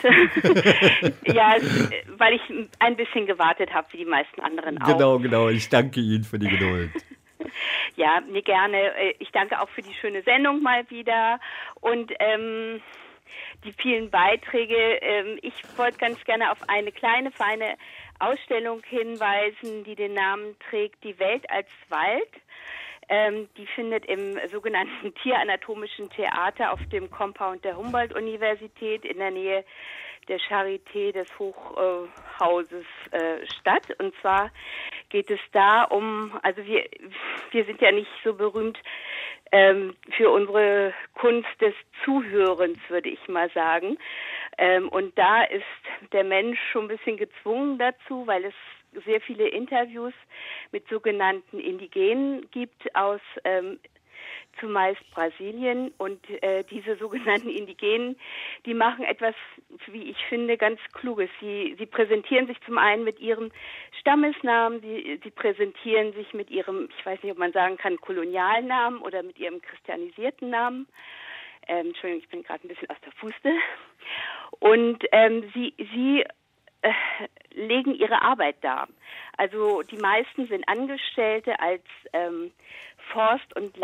Ja, es, weil ich ein bisschen gewartet habe, wie die meisten anderen auch. Genau, genau. Ich danke Ihnen für die Geduld. Ja, mir gerne. Ich danke auch für die schöne Sendung mal wieder und ähm, die vielen Beiträge. Ähm, ich wollte ganz gerne auf eine kleine, feine Ausstellung hinweisen, die den Namen trägt, Die Welt als Wald. Ähm, die findet im sogenannten Tieranatomischen Theater auf dem Compound der Humboldt-Universität in der Nähe der Charité des Hochhauses äh, statt. Und zwar geht es da um, also wir, wir sind ja nicht so berühmt ähm, für unsere Kunst des Zuhörens, würde ich mal sagen. Ähm, und da ist der Mensch schon ein bisschen gezwungen dazu, weil es sehr viele Interviews mit sogenannten Indigenen gibt aus ähm, zumeist Brasilien und äh, diese sogenannten Indigenen, die machen etwas, wie ich finde, ganz Kluges. Sie, sie präsentieren sich zum einen mit ihrem Stammesnamen, sie, sie präsentieren sich mit ihrem, ich weiß nicht, ob man sagen kann, Kolonialnamen oder mit ihrem christianisierten Namen. Ähm, Entschuldigung, ich bin gerade ein bisschen aus der Puste. Und ähm, sie, sie äh, legen ihre Arbeit dar. Also die meisten sind Angestellte als ähm, Forst- und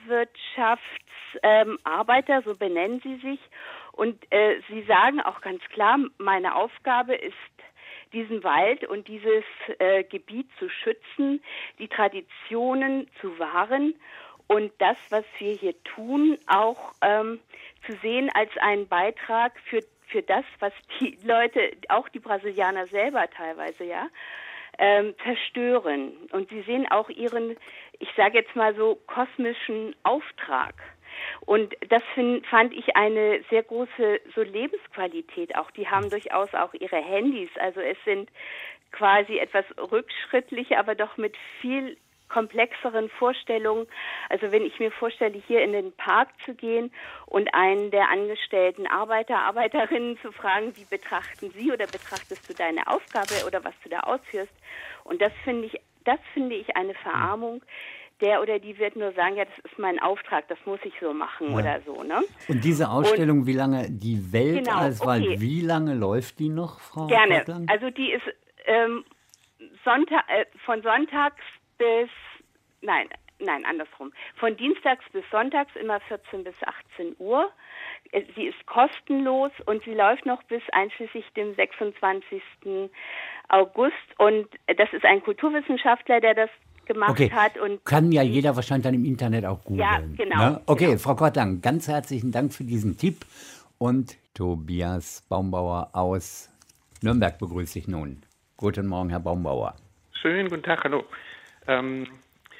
Landwirtschaftsarbeiter, ähm, so benennen sie sich. Und äh, sie sagen auch ganz klar, meine Aufgabe ist, diesen Wald und dieses äh, Gebiet zu schützen, die Traditionen zu wahren und das, was wir hier tun, auch ähm, zu sehen als einen Beitrag für für das, was die Leute, auch die Brasilianer selber teilweise, ja, ähm, zerstören. Und sie sehen auch ihren, ich sage jetzt mal so, kosmischen Auftrag. Und das find, fand ich eine sehr große so Lebensqualität auch. Die haben durchaus auch ihre Handys. Also es sind quasi etwas rückschrittliche, aber doch mit viel komplexeren Vorstellungen. Also wenn ich mir vorstelle, hier in den Park zu gehen und einen der angestellten Arbeiter, Arbeiterinnen zu fragen, wie betrachten Sie oder betrachtest du deine Aufgabe oder was du da ausführst? Und das finde ich, das finde ich eine Verarmung. Der oder die wird nur sagen, ja, das ist mein Auftrag, das muss ich so machen, ja, oder so, ne? Und diese Ausstellung, und, wie lange, die Welt genau, als Wald, okay. wie lange läuft die noch, Frau Gerne. Kortlang? Also die ist ähm, Sonntag, äh, von sonntags bis, nein, nein, andersrum. Von dienstags bis sonntags immer vierzehn bis achtzehn Uhr. Sie ist kostenlos und sie läuft noch bis einschließlich dem sechsundzwanzigsten August. Und das ist ein Kulturwissenschaftler, der das gemacht okay. hat. Und kann ja jeder wahrscheinlich dann im Internet auch googeln. Ja, genau. Ne? Okay, genau. Frau Kortlang, ganz herzlichen Dank für diesen Tipp. Und Tobias Baumbauer aus Nürnberg begrüße ich nun. Guten Morgen, Herr Baumbauer. Schönen guten Tag, hallo. Ähm,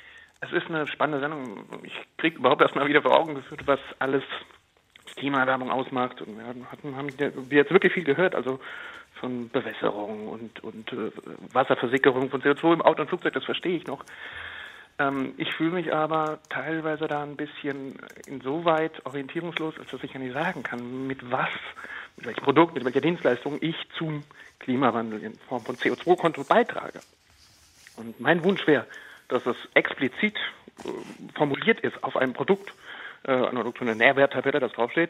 es ist eine spannende Sendung. Ich kriege überhaupt erst mal wieder vor Augen geführt, was alles Klimaerwärmung ausmacht. Und wir hatten, haben wir jetzt wirklich viel gehört, also von Bewässerung und, und äh, Wasserversickerung von C O zwei im Auto und Flugzeug, das verstehe ich noch. Ähm, ich fühle mich aber teilweise da ein bisschen insoweit orientierungslos, als dass ich ja nicht sagen kann, mit was, mit welchem Produkt, mit welcher Dienstleistung ich zum Klimawandel in Form von C O zwei Konto beitrage. Und mein Wunsch wäre, dass es explizit äh, formuliert ist auf einem Produkt, äh, eine Nährwerttabelle, das draufsteht.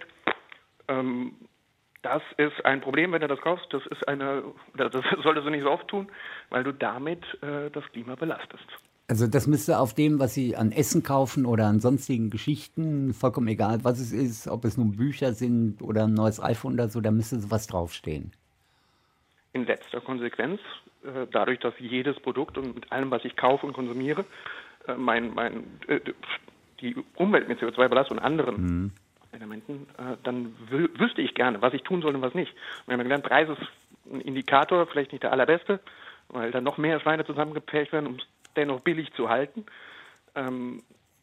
Ähm, das ist ein Problem, wenn du das kaufst. Das ist eine, das solltest du nicht so oft tun, weil du damit äh, das Klima belastest. Also das müsste auf dem, was Sie an Essen kaufen oder an sonstigen Geschichten, vollkommen egal, was es ist, ob es nun Bücher sind oder ein neues iPhone oder so, da müsste sowas draufstehen. In letzter Konsequenz, äh, dadurch, dass jedes Produkt und mit allem, was ich kaufe und konsumiere, äh, mein, mein, äh, die Umwelt mit C O zwei belastet und anderen mhm. Elementen, äh, dann wü- wüsste ich gerne, was ich tun soll und was nicht. Wir haben ja gelernt, Preis ist ein Indikator, vielleicht nicht der allerbeste, weil dann noch mehr Schweine zusammengepfercht werden, um es dennoch billig zu halten. Ähm,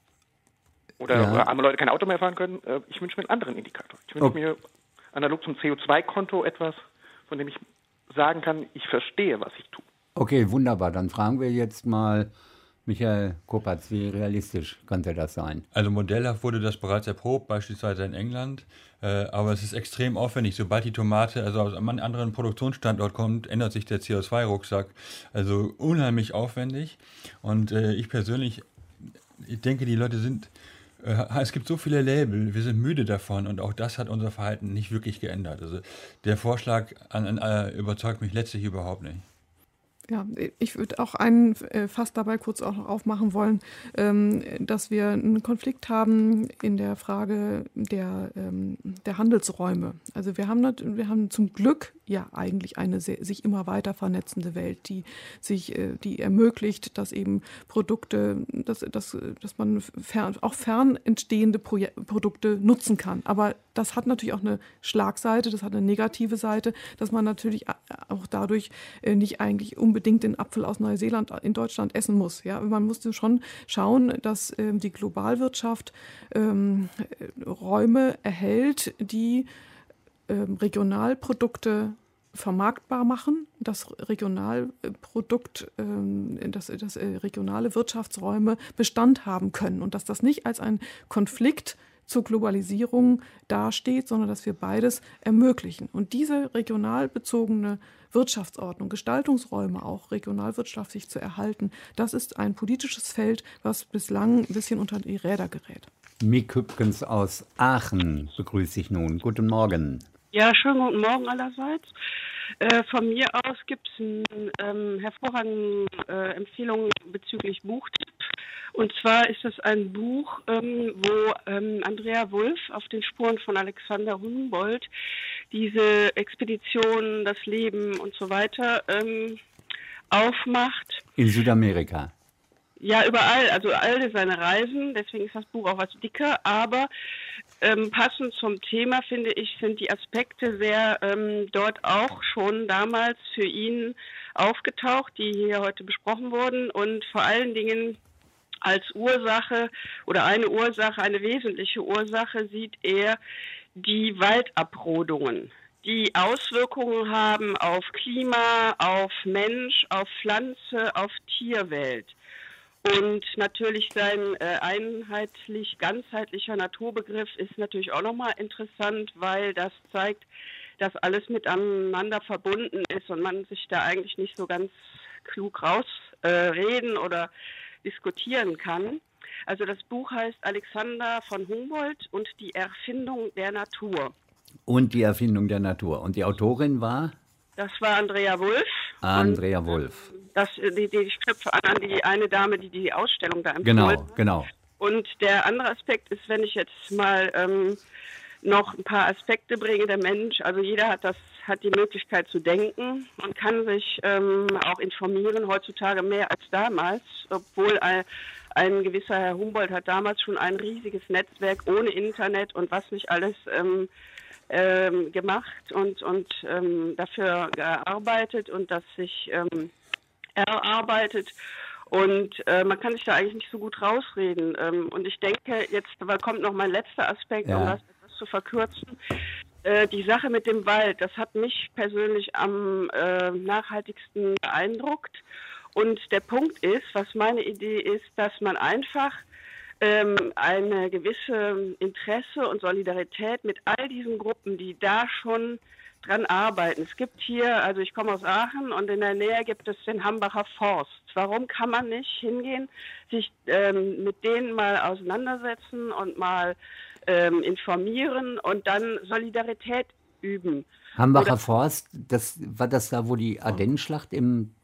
oder, Ja. oder arme Leute kein Auto mehr fahren können. Äh, ich wünsche mir einen anderen Indikator. Ich wünsche Okay. mir analog zum C O zwei Konto etwas, von dem ich sagen kann, ich verstehe, was ich tue. Okay, wunderbar. Dann fragen wir jetzt mal Michael Kopatz, wie realistisch könnte das sein? Also modellhaft wurde das bereits erprobt, beispielsweise in England, äh, aber es ist extrem aufwendig. Sobald die Tomate also aus einem anderen Produktionsstandort kommt, ändert sich der C O zwei Rucksack. Also unheimlich aufwendig. Und äh, ich persönlich, ich denke, die Leute sind, äh, es gibt so viele Label, wir sind müde davon und auch das hat unser Verhalten nicht wirklich geändert. Also der Vorschlag an, an, äh, überzeugt mich letztlich überhaupt nicht. Ja, ich würde auch einen äh, Fass dabei kurz auch noch aufmachen wollen, ähm, dass wir einen Konflikt haben in der Frage der, ähm, der Handelsräume. Also wir haben, nat- wir haben zum Glück ja eigentlich eine sehr, sich immer weiter vernetzende Welt, die sich, äh, die ermöglicht, dass eben Produkte, dass, dass, dass man fern, auch fern entstehende Proje- Produkte nutzen kann. Aber das hat natürlich auch eine Schlagseite, das hat eine negative Seite, dass man natürlich auch dadurch äh, nicht eigentlich unbedingt den Apfel aus Neuseeland in Deutschland essen muss. Ja, man musste schon schauen, dass ähm, die Globalwirtschaft ähm, Räume erhält, die ähm, Regionalprodukte vermarktbar machen, dass Regionalprodukt, ähm, dass, dass äh, regionale Wirtschaftsräume Bestand haben können und dass das nicht als ein Konflikt zur Globalisierung dasteht, sondern dass wir beides ermöglichen. Und diese regional bezogene Wirtschaftsordnung, Gestaltungsräume auch regionalwirtschaftlich zu erhalten, das ist ein politisches Feld, was bislang ein bisschen unter die Räder gerät. Mick Hübkens aus Aachen begrüße ich nun. Guten Morgen. Ja, schönen guten Morgen allerseits. Äh, von mir aus gibt es eine ähm, hervorragende äh, Empfehlung bezüglich Buchtipp. Und zwar ist es ein Buch, ähm, wo ähm, Andrea Wulf auf den Spuren von Alexander Humboldt diese Expedition, das Leben und so weiter ähm, aufmacht. In Südamerika. Ja, überall, also all seine Reisen, deswegen ist das Buch auch was dicker, aber ähm, passend zum Thema, finde ich, sind die Aspekte sehr ähm, dort auch schon damals für ihn aufgetaucht, die hier heute besprochen wurden und vor allen Dingen als Ursache oder eine Ursache, eine wesentliche Ursache sieht er die Waldabrodungen, die Auswirkungen haben auf Klima, auf Mensch, auf Pflanze, auf Tierwelt. Und natürlich sein äh, einheitlich, ganzheitlicher Naturbegriff ist natürlich auch nochmal interessant, weil das zeigt, dass alles miteinander verbunden ist und man sich da eigentlich nicht so ganz klug rausreden äh, oder diskutieren kann. Also das Buch heißt Alexander von Humboldt und die Erfindung der Natur. Und die Erfindung der Natur. Und die Autorin war? Das war Andrea Wulf. Andrea und, Wulf. Das, die, die, ich knüpfe an, an die eine Dame, die die Ausstellung da empfohlen Genau, hat. genau. Und der andere Aspekt ist, wenn ich jetzt mal ähm, noch ein paar Aspekte bringe, der Mensch, also jeder hat das, hat die Möglichkeit zu denken und kann sich ähm, auch informieren, heutzutage mehr als damals, obwohl ein, ein gewisser Herr Humboldt hat damals schon ein riesiges Netzwerk ohne Internet und was nicht alles ähm, ähm, gemacht und, und ähm, dafür gearbeitet und das sich ähm, erarbeitet. Und äh, man kann sich da eigentlich nicht so gut rausreden. Ähm, und ich denke, jetzt kommt noch mein letzter Aspekt, Ja. um das etwas zu verkürzen. Äh, die Sache mit dem Wald, das hat mich persönlich am äh, nachhaltigsten beeindruckt. Und der Punkt ist, was meine Idee ist, dass man einfach ähm, eine gewisse Interesse und Solidarität mit all diesen Gruppen, die da schon dran arbeiten. Es gibt hier, also ich komme aus Aachen und in der Nähe gibt es den Hambacher Forst. Warum kann man nicht hingehen, sich ähm, mit denen mal auseinandersetzen und mal ähm, informieren und dann Solidarität üben? Hambacher Oder- Forst, das war das da, wo die Ardennenschlacht im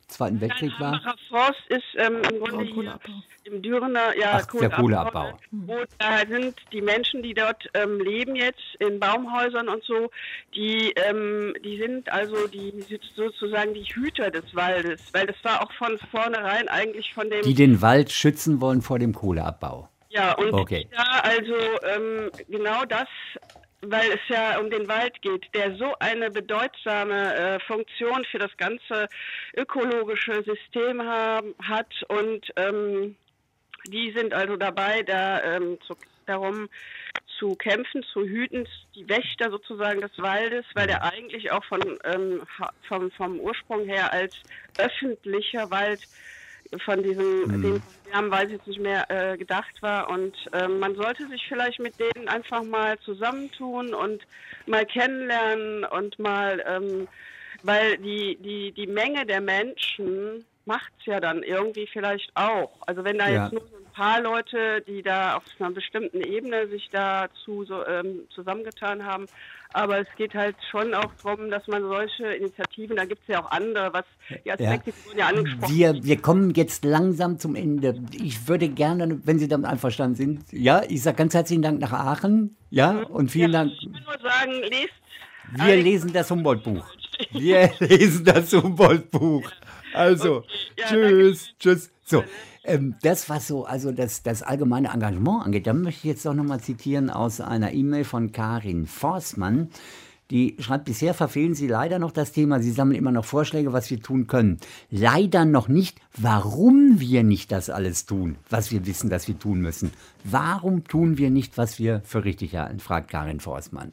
Zweiten Weltkrieg war? Hambacher Forst ist ähm, im Grunde hier im Dürener, ja, Ach, der Kohleabbau. Wo da sind die Menschen, die dort ähm, leben jetzt in Baumhäusern und so, die, ähm, die sind also die sind sozusagen die Hüter des Waldes, weil das war auch von vornherein eigentlich von dem... Die den Wald schützen wollen vor dem Kohleabbau. Ja, und okay. ja, also ähm, genau das, weil es ja um den Wald geht, der so eine bedeutsame äh, Funktion für das ganze ökologische System haben, hat und ähm, die sind also dabei, da ähm, zu, darum zu kämpfen, zu hüten, die Wächter sozusagen des Waldes, weil der eigentlich auch von, ähm, vom, vom Ursprung her als öffentlicher Wald von diesem, mhm. dem Namen weiß ich jetzt nicht mehr, äh, gedacht war. Und äh, man sollte sich vielleicht mit denen einfach mal zusammentun und mal kennenlernen und mal, ähm, weil die, die, die Menge der Menschen macht es ja dann irgendwie vielleicht auch. Also wenn da ja. jetzt nur so ein paar Leute, die da auf einer bestimmten Ebene sich dazu so, ähm, zusammengetan haben, aber es geht halt schon auch darum, dass man solche Initiativen, da gibt es ja auch andere, was die Aspekte, die wurden ja angesprochen. Wir, wir kommen jetzt langsam zum Ende. Ich würde gerne, wenn Sie damit einverstanden sind, ja, ich sage ganz herzlichen Dank nach Aachen, ja, mhm. und vielen ja, Dank. Ich will nur sagen, lest. Wir Alex. lesen das Humboldt-Buch. Wir lesen das Humboldt-Buch. Also, okay. ja, tschüss, danke. tschüss. So. Ähm, das, was so also das, das allgemeine Engagement angeht, da möchte ich jetzt doch nochmal zitieren aus einer E-Mail von Karin Forstmann. Die schreibt, bisher verfehlen Sie leider noch das Thema. Sie sammeln immer noch Vorschläge, was wir tun können. Leider noch nicht, warum wir nicht das alles tun, was wir wissen, dass wir tun müssen. Warum tun wir nicht, was wir für richtig halten, fragt Karin Forstmann.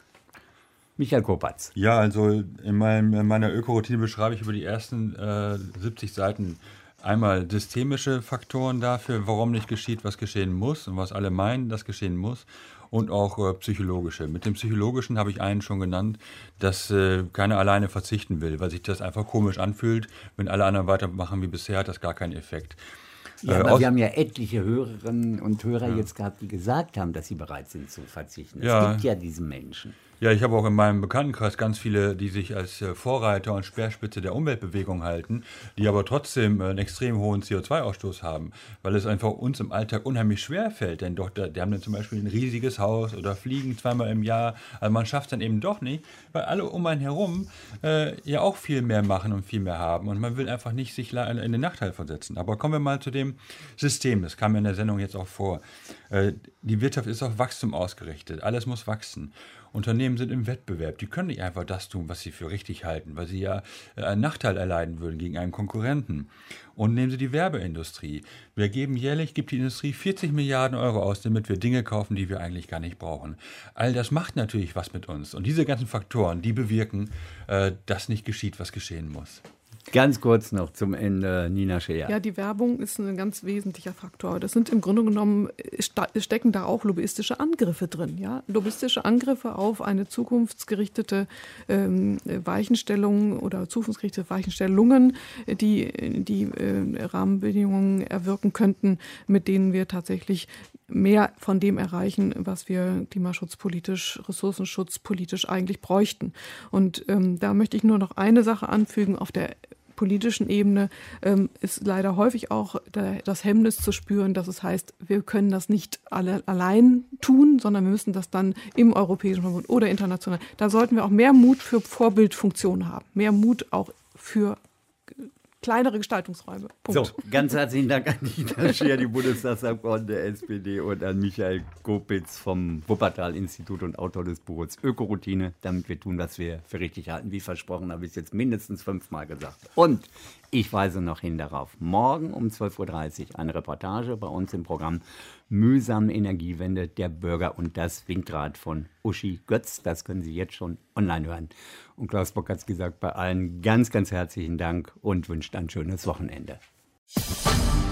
Michael Kopatz. Ja, also in, meinem, in meiner Ökoroutine beschreibe ich über die ersten äh, siebzig Seiten einmal systemische Faktoren dafür, warum nicht geschieht, was geschehen muss und was alle meinen, das geschehen muss. Und auch äh, psychologische. Mit dem psychologischen habe ich einen schon genannt, dass äh, keiner alleine verzichten will, weil sich das einfach komisch anfühlt. Wenn alle anderen weitermachen wie bisher, hat das gar keinen Effekt. Ja, aber äh, wir haben ja etliche Hörerinnen und Hörer ja. jetzt gehabt, die gesagt haben, dass sie bereit sind zu verzichten. Es ja. gibt ja diese Menschen. Ja, ich habe auch in meinem Bekanntenkreis ganz viele, die sich als Vorreiter und Speerspitze der Umweltbewegung halten, die aber trotzdem einen extrem hohen C O zwei Ausstoß haben, weil es einfach uns im Alltag unheimlich schwer fällt. Denn doch, die haben dann zum Beispiel ein riesiges Haus oder fliegen zweimal im Jahr. Also man schafft es dann eben doch nicht, weil alle um einen herum äh, ja auch viel mehr machen und viel mehr haben. Und man will einfach nicht sich in den Nachteil versetzen. Aber kommen wir mal zu dem System. Das kam in der Sendung jetzt auch vor. Äh, die Wirtschaft ist auf Wachstum ausgerichtet. Alles muss wachsen. Unternehmen sind im Wettbewerb. Die können nicht einfach das tun, was sie für richtig halten, weil sie ja einen Nachteil erleiden würden gegen einen Konkurrenten. Und nehmen Sie die Werbeindustrie. Wir geben jährlich, gibt die Industrie vierzig Milliarden Euro aus, damit wir Dinge kaufen, die wir eigentlich gar nicht brauchen. All das macht natürlich was mit uns. Und diese ganzen Faktoren, die bewirken, äh, dass nicht geschieht, was geschehen muss. Ganz kurz noch zum Ende, Nina Scheer. Ja, die Werbung ist ein ganz wesentlicher Faktor. Das sind im Grunde genommen, stecken da auch lobbyistische Angriffe drin. Ja? Lobbyistische Angriffe auf eine zukunftsgerichtete ähm, Weichenstellung oder zukunftsgerichtete Weichenstellungen, die die äh, Rahmenbedingungen erwirken könnten, mit denen wir tatsächlich mehr von dem erreichen, was wir klimaschutzpolitisch, ressourcenschutzpolitisch eigentlich bräuchten. Und ähm, da möchte ich nur noch eine Sache anfügen. Auf der politischen Ebene ähm, ist leider häufig auch der, das Hemmnis zu spüren, dass es heißt, wir können das nicht alle allein tun, sondern wir müssen das dann im Europäischen Verbund oder international. Da sollten wir auch mehr Mut für Vorbildfunktionen haben, mehr Mut auch für kleinere Gestaltungsräume. Punkt. So, ganz herzlichen Dank an Nina Scheer, die Bundestagsabgeordnete der S P D, und an Michael Kopitz vom Wuppertal-Institut und Autor des Buches Ökoroutine, damit wir tun, was wir für richtig halten. Wie versprochen, habe ich es jetzt mindestens fünfmal gesagt. Und ich weise noch hin darauf, morgen um zwölf Uhr dreißig eine Reportage bei uns im Programm Mühsame Energiewende, der Bürger und das Windrad von Uschi Götz. Das können Sie jetzt schon online hören. Und Klaus Bock hat es gesagt, bei allen ganz, ganz herzlichen Dank und wünscht ein schönes Wochenende.